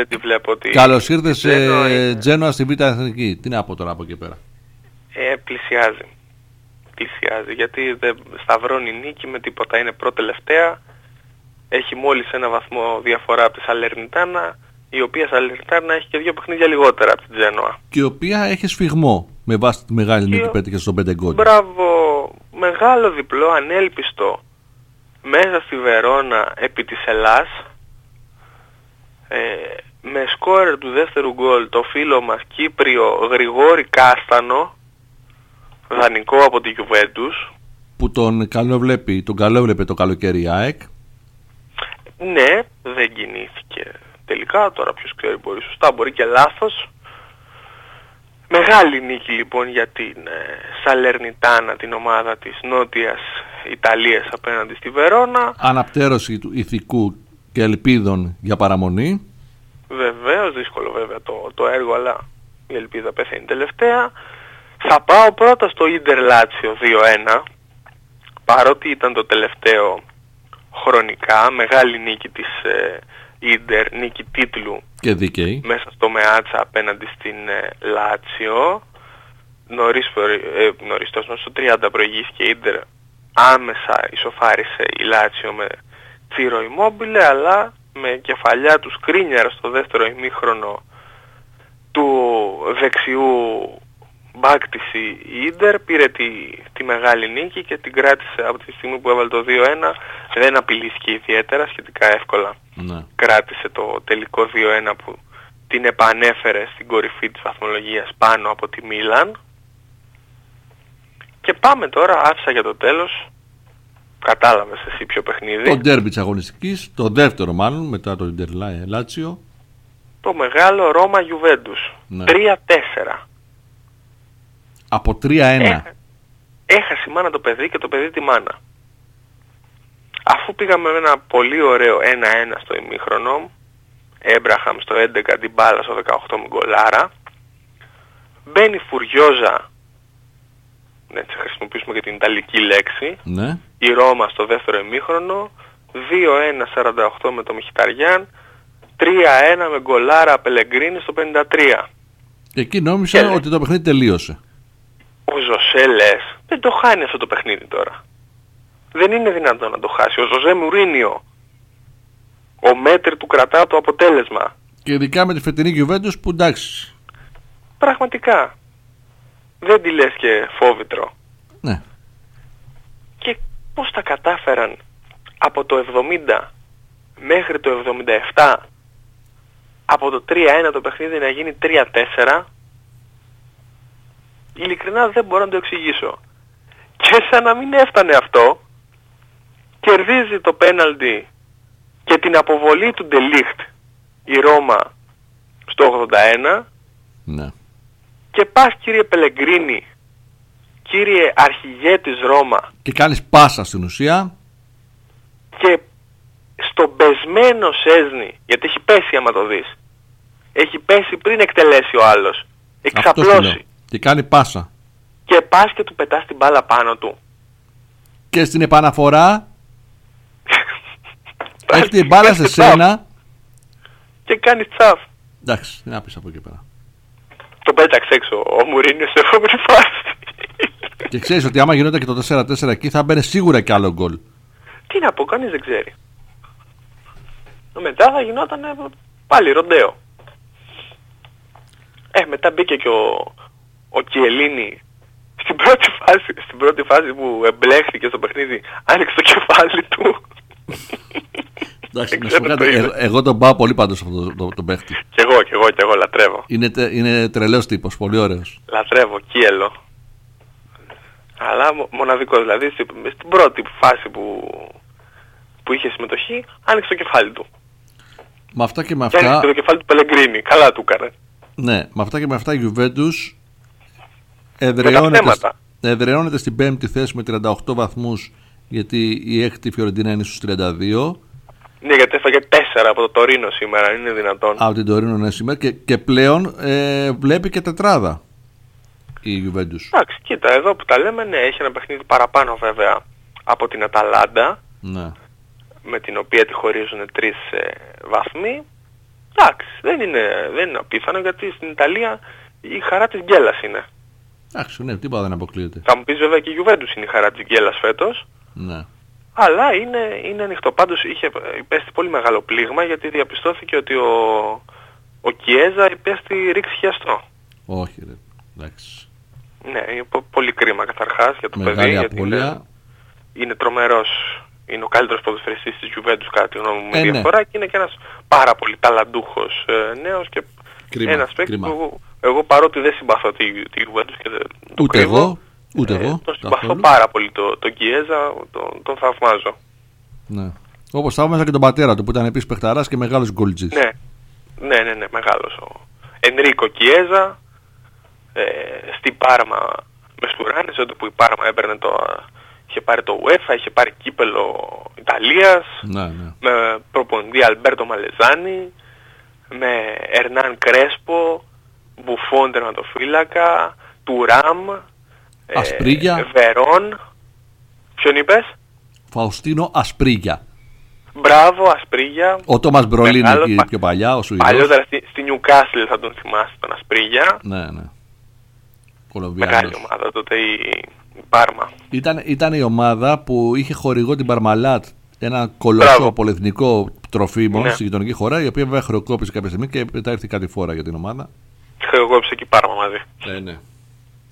ήρθες σε Τζένοα στη Β' Εθνική. Τι να πω τώρα από εκεί πέρα. Ε, πλησιάζει. Πλησιάζει γιατί δεν σταυρώνει νίκη με τίποτα. Είναι πρώτη-τελευταία. Έχει μόλις ένα βαθμό διαφορά από τη Σαλερνιτάνα, η οποία Σαλερνιτάνα έχει και δύο παιχνίδια λιγότερα από την Τζένοα. Και η οποία έχει σφιγμό με βάση τη μεγάλη νίκη που πέτυχε στον πέντε γκολ. Μπράβο. Μεγάλο διπλό, ανέλπιστο, μέσα στη Βερόνα επί της Ελλάς. Ε, με σκόρερ του δεύτερου γκολ το φίλο μας Κύπριο Γρηγόρη Κάστανο, δανεικό από τη Γιουβέντους, που τον καλόβλεπε τον καλόβλεπε το καλοκαίρι η ΑΕΚ. Ναι, δεν κινήθηκε τελικά, τώρα ποιος ξέρει, μπορεί σωστά, μπορεί και λάθος. Μεγάλη νίκη λοιπόν για την ε, Σαλερνιτάνα, την ομάδα της Νότιας Ιταλίας απέναντι στη Βερόνα. Αναπτέρωση του ηθικού και ελπίδων για παραμονή. Βεβαίως, δύσκολο βέβαια το, το έργο, αλλά η ελπίδα πεθαίνει τελευταία. Θα πάω πρώτα στο Ίντερ Λάτσιο δύο ένα, παρότι ήταν το τελευταίο χρονικά, μεγάλη νίκη της Ίντερ, ε, νίκη τίτλου και δίκαιη μέσα στο Μεάτσα απέναντι στην ε, Λάτσιο. Νωρίς, ε, νωρίς τόσο, στο τριάντα προηγήθηκε η Ίντερ, άμεσα ισοφάρισε η Λάτσιο με Τσίρο Ιμόμπιλε, αλλά με κεφαλιά του Σκρίνιαρ στο δεύτερο ημίχρονο του δεξιού μπακ της η Ίντερ, πήρε τη, τη μεγάλη νίκη και την κράτησε από τη στιγμή που έβαλε το δύο ένα. Δεν απειλήθηκε ιδιαίτερα, σχετικά εύκολα. Ναι. Κράτησε το τελικό δύο ένα που την επανέφερε στην κορυφή της βαθμολογίας πάνω από τη Μίλαν. Και πάμε τώρα, άφησα για το τέλος, κατάλαβες εσύ ποιο παιχνίδι. Το ντέρμπι της αγωνιστικής, το δεύτερο μάλλον μετά το Ίντερ Λάτσιο. Το μεγάλο Ρώμα Γιουβέντους. Ναι. τρία τέσσερα. Από τρία ένα. Έχα... Έχασε η μάνα το παιδί και το παιδί τη μάνα. Αφού πήγαμε με ένα πολύ ωραίο ένα ένα στο ημίχρονο, Έμπραχαμ στο έντεκα, Ντιμπάλα στο δεκαοκτώ με γκολάρα, μπαίνει Φουριόζα, έτσι χρησιμοποιήσουμε και την ιταλική λέξη, ναι. Η Ρώμα στο δεύτερο ημίχρονο, δύο ένα σαράντα οκτώ με το Μιχιταριάν, τρία ένα με γκολάρα Πελεγκρίνη στο πενήντα τρία. Και εκεί νόμιζα και ότι το παιχνίδι τελείωσε. Ο Ζωσέ λες, δεν το χάνει αυτό το παιχνίδι τώρα. Δεν είναι δυνατόν να το χάσει. Ο Ζωζέ Μουρίνιο, ο μέτρη του κρατά το αποτέλεσμα. Και ειδικά με τη φετινή Γιουβέντους που εντάξει. Πραγματικά. Δεν τη λες και φόβητρο. Ναι. Και πώς τα κατάφεραν από το εβδομήντα μέχρι το εβδομήντα επτά, από το τρία ένα το παιχνίδι να γίνει τρία τέσσερα, ειλικρινά δεν μπορώ να το εξηγήσω. Και σαν να μην έφτανε αυτό, κερδίζει το πέναλτι και την αποβολή του Ντελίχτ η Ρώμα στο ογδόντα ένα. Ναι. Και πας κύριε Πελεγκρίνη, κύριε αρχηγέ της Ρώμα, και κάνεις πάσα στην ουσία, και στον πεσμένο Σέσνη, γιατί έχει πέσει άμα το δεις, έχει πέσει πριν εκτελέσει ο άλλος, εξαπλώσει, και κάνει πάσα, και πας και του πετάς την μπάλα πάνω του. Και στην επαναφορά έχει την μπάλα σε σένα και κάνει τσαφ. Εντάξει, τι να πεις από εκεί πέρα. Το πέταξε έξω ο Μουρίνιος στην επόμενη φάση. Και ξέρεις ότι άμα γινόταν και το τέσσερα τέσσερα εκεί θα μπαίνει σίγουρα και άλλο γκολ. Τι να πω, κανείς δεν ξέρει. Μετά θα γινόταν πάλι ροντέο. Ε, μετά μπήκε και ο, ο Κιελίνη στην πρώτη φάση, στην πρώτη φάση που εμπλέχθηκε στο παιχνίδι, άνοιξε το κεφάλι του. Εντάξει, να σου πω κάτι, εγώ, εγώ τον πάω πολύ πάντως αυτό το, το, το παίχτη. Κι εγώ, κι εγώ, κι εγώ λατρεύω. Είναι, είναι τρελός τύπος, πολύ ωραίος. Λατρεύω, Κιέλο. Αλλά μοναδικό, δηλαδή στην, στην πρώτη φάση που, που είχε συμμετοχή, άνοιξε το κεφάλι του. Με αυτά και με αυτά... Και άνοιξε το κεφάλι του Πελεγκρίνη, καλά του έκανε. Ναι, με αυτά και με αυτά η Γιουβέντους εδραιώνεται, εδραιώνεται στην πέμπτη θέση με τριάντα οκτώ βαθμούς, γιατί η έκτη Φιωρεντίνα είναι στους τριάντα δύο. Ναι, γιατί έφαγε τέσσερα από το Τωρίνο σήμερα, είναι δυνατόν. Από την Τωρίνο, ναι, σήμερα. Και, και πλέον ε, βλέπει και τετράδα η Γιουβέντους. Εντάξει, κοίτα, εδώ που τα λέμε, ναι, έχει ένα παιχνίδι παραπάνω βέβαια από την Αταλάντα, ναι, με την οποία τη χωρίζουν τρεις ε, βαθμοί. Εντάξει, δεν είναι, δεν είναι απίθανο, γιατί στην Ιταλία η χαρά της γκέλας είναι. Εντάξει, ναι, τίποτα δεν αποκλείεται. Θα μου πεις βέβαια και η Γιουβέντους είναι η χαρά της γκέλας φέτος. Ναι. Αλλά είναι, είναι ανοιχτό. Πάντως είχε υπέστη πολύ μεγάλο πλήγμα, γιατί διαπιστώθηκε ότι ο, ο Κιέζα υπέστη ρήξη χιαστό. Όχι ρε, εντάξει. Ναι, είναι πολύ κρίμα καταρχάς για το μεγάλη παιδί, γιατί είναι, είναι τρομερός. Είναι ο καλύτερος ποδοσφαιριστής της Juventus κατά τη γνώμη μου, με ε, διαφορά, ναι. Και είναι και ένας πάρα πολύ ταλαντούχος ε, νέος και κρίμα, ένας παίκτης κρίμα. που εγώ, παρότι δεν συμπαθώ τη, τη Juventus και δεν το ούτε κρύβω, εγώ, ούτε ε, εγώ, τον συμπαθώ καθόλου. πάρα πολύ τον το Κιέζα, τον, τον θαυμάζω. Ναι. Όπως θαύμαζα και τον πατέρα του που ήταν επίσης παιχταράς και μεγάλος γκολτζής. Ναι, ναι, ναι, ναι, μεγάλος ο Ενρίκο Κιέζα, ε, στην Πάρμα με στουράνες, όταν που η Πάρμα έπαιρνε το... Είχε πάρει το UEFA, είχε πάρει κύπελο Ιταλίας, ναι, ναι. Με προπονητή Αλμπέρτο Μαλεζάνη, με Ερνάν Κρέσπο, Μπουφόν τερματοφύλακα, Τουράμ, Ασπρίγια, ε, Βερόν. Ποιον είπες? Φαουστίνο Ασπρίγια. Μπράβο, Ασπρίγια. Ο Τόμας Μπρολίνη Μεγάλος, εκεί πα... πιο παλιά, ο Σουηδός. Παλιότερα στη, στη Νιουκάσλ θα τον θυμάσαι τον Ασπρίγια. Ναι, ναι. Κολομβιάνος. Μεγάλη ομάδα τότε η, η Πάρμα. Ήταν, ήταν η ομάδα που είχε χορηγό την Παρμαλάτ, ένα κολοσσό πολυεθνικό τροφίμων, ναι, στη γειτονική χώρα, η οποία βέβαια χρεοκόπησε κάποια στιγμή και μετά ήρθε κάτι φορά για την ομάδα. Χρεοκόπησε και η Πάρμα μαζί. Ε, ναι.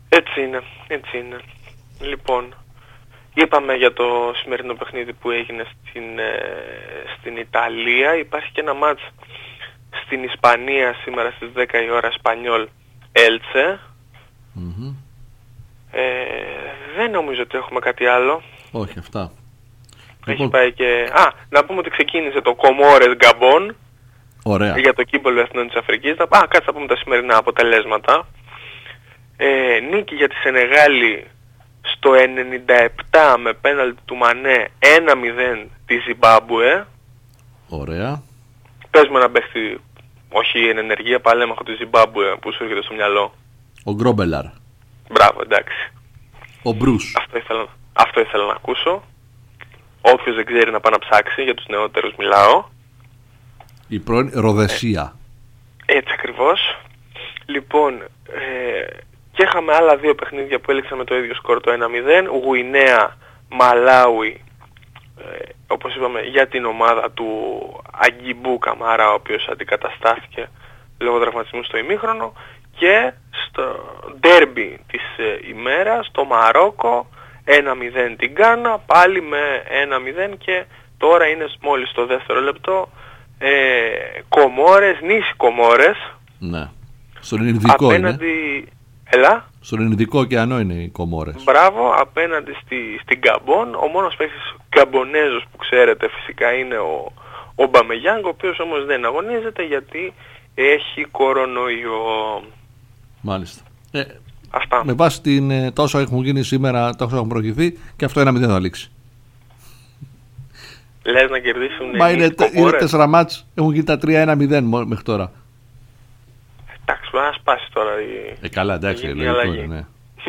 Έτσι είναι, έτσι είναι. Λοιπόν, είπαμε για το σημερινό παιχνίδι που έγινε στην, ε, στην Ιταλία. Υπάρχει και ένα μάτς στην Ισπανία σήμερα στις δέκα η ώρα, Εσπανιόλ Έλτσε. Mm-hmm. Ε, δεν νομίζω ότι έχουμε κάτι άλλο. Όχι, αυτά. Έχει Λοιπόν... πάει και... Α, να πούμε ότι ξεκίνησε το Κομόρες Γκαμπόν. Ωραία. Για το κύπελλο εθνών της Αφρικής. Α, κάτσε να πούμε τα σημερινά αποτελέσματα. Ε, νίκη για τη Σενεγάλη στο ενενήντα επτά με πέναλτι του Μανέ ένα μηδέν τη Ζιμπάμπουε. Ωραία. Πες με ένα παίχτη, όχι εν ενεργεία, παλέμαχο τη Ζιμπάμπουε που σου έρχεται στο μυαλό. Ο Γκρόμπελαρ. Μπράβο, εντάξει. Ο Μπρούς. Αυτό ήθελα, αυτό ήθελα να ακούσω. Όποιος δεν ξέρει να πάει να ψάξει, για τους νεότερους μιλάω. Η πρώην Ροδεσία. Ε, έτσι ακριβώς. Λοιπόν, ε, και είχαμε άλλα δύο παιχνίδια που έληξαν με το ίδιο σκορ, το ένα μηδέν. Γουινέα, Μαλάουι, ε, όπως είπαμε, για την ομάδα του Αγκιμπού Καμάρα, ο οποίος αντικαταστάθηκε λόγω τραυματισμού στο ημίχρονο. Και στο ντέρμπι της ε, ημέρας, το Μαρόκο, ένα μηδέν την Γκάνα, πάλι με ένα μηδέν, και τώρα είναι μόλις το δεύτερο λεπτό. Ε, Κομόρες, νήσι Κομόρες. Ναι. Στον Ινδικό απέναντι... είναι. Έλα. Στον Ινδικό ωκεανό είναι οι Κομόρες. Μπράβο, απέναντι στη, στην Γκαμπόν. Ο μόνος παίκτης Γκαμπονέζος που ξέρετε φυσικά είναι ο, ο Μπαμεγιάνγκ, ο οποίος όμως δεν αγωνίζεται γιατί έχει κορονοϊό. Μάλιστα. Ε, Αυτά. Με βάση την, τόσο έχουν γίνει σήμερα, τόσο έχουν προηγηθεί, και αυτό ένα μηδέν θα λήξει. Λες να κερδίσουν. Μα είναι, είναι τέσσερα μάτς, έχουν γίνει τα τρία ένα μηδέν μέχρι τώρα. Εντάξει, μπορεί να σπάσει τώρα η... Ε, καλά, εντάξει, λογικό είναι, ναι.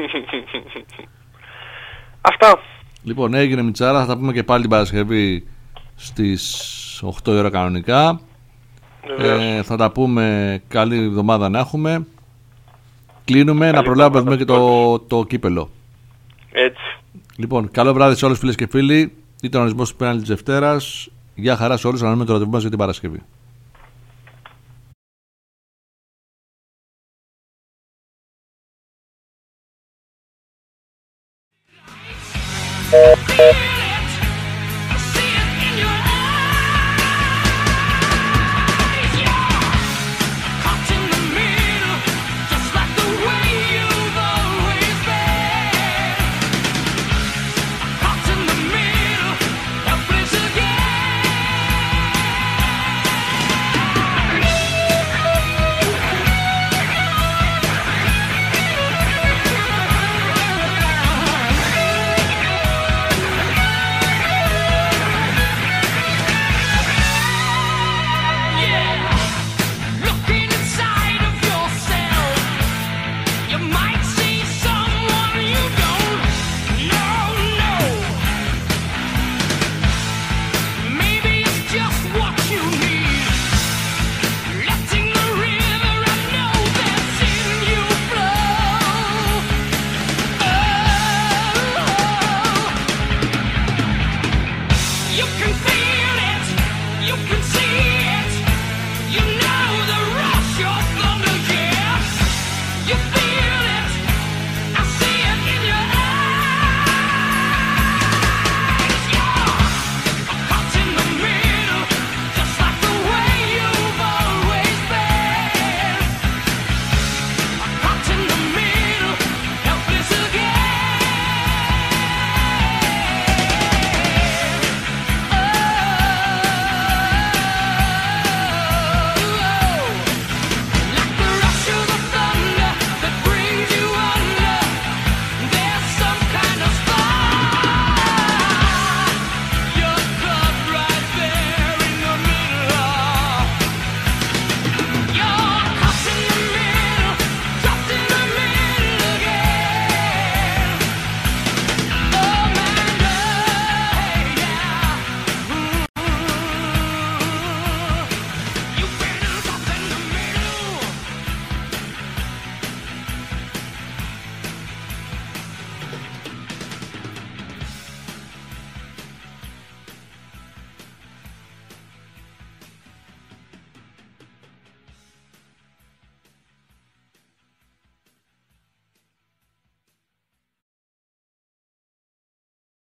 Αυτά. Λοιπόν, έγινε Μιτσάρα, θα τα πούμε και πάλι την Παρασκευή στις οκτώ η ώρα κανονικά. Ε, θα τα πούμε, καλή εβδομάδα να έχουμε. Κλείνουμε, καλή να προλάβουμε και το, το κύπελο. Έτσι. Λοιπόν, καλό βράδυ σε όλους φίλες και φίλοι. Ήταν ο ορισμός του πέναλτι της Δευτέρας. Γεια χαρά σε όλους, αναμένουμε το ραντεβού μας για την Παρασκευή. Thank you.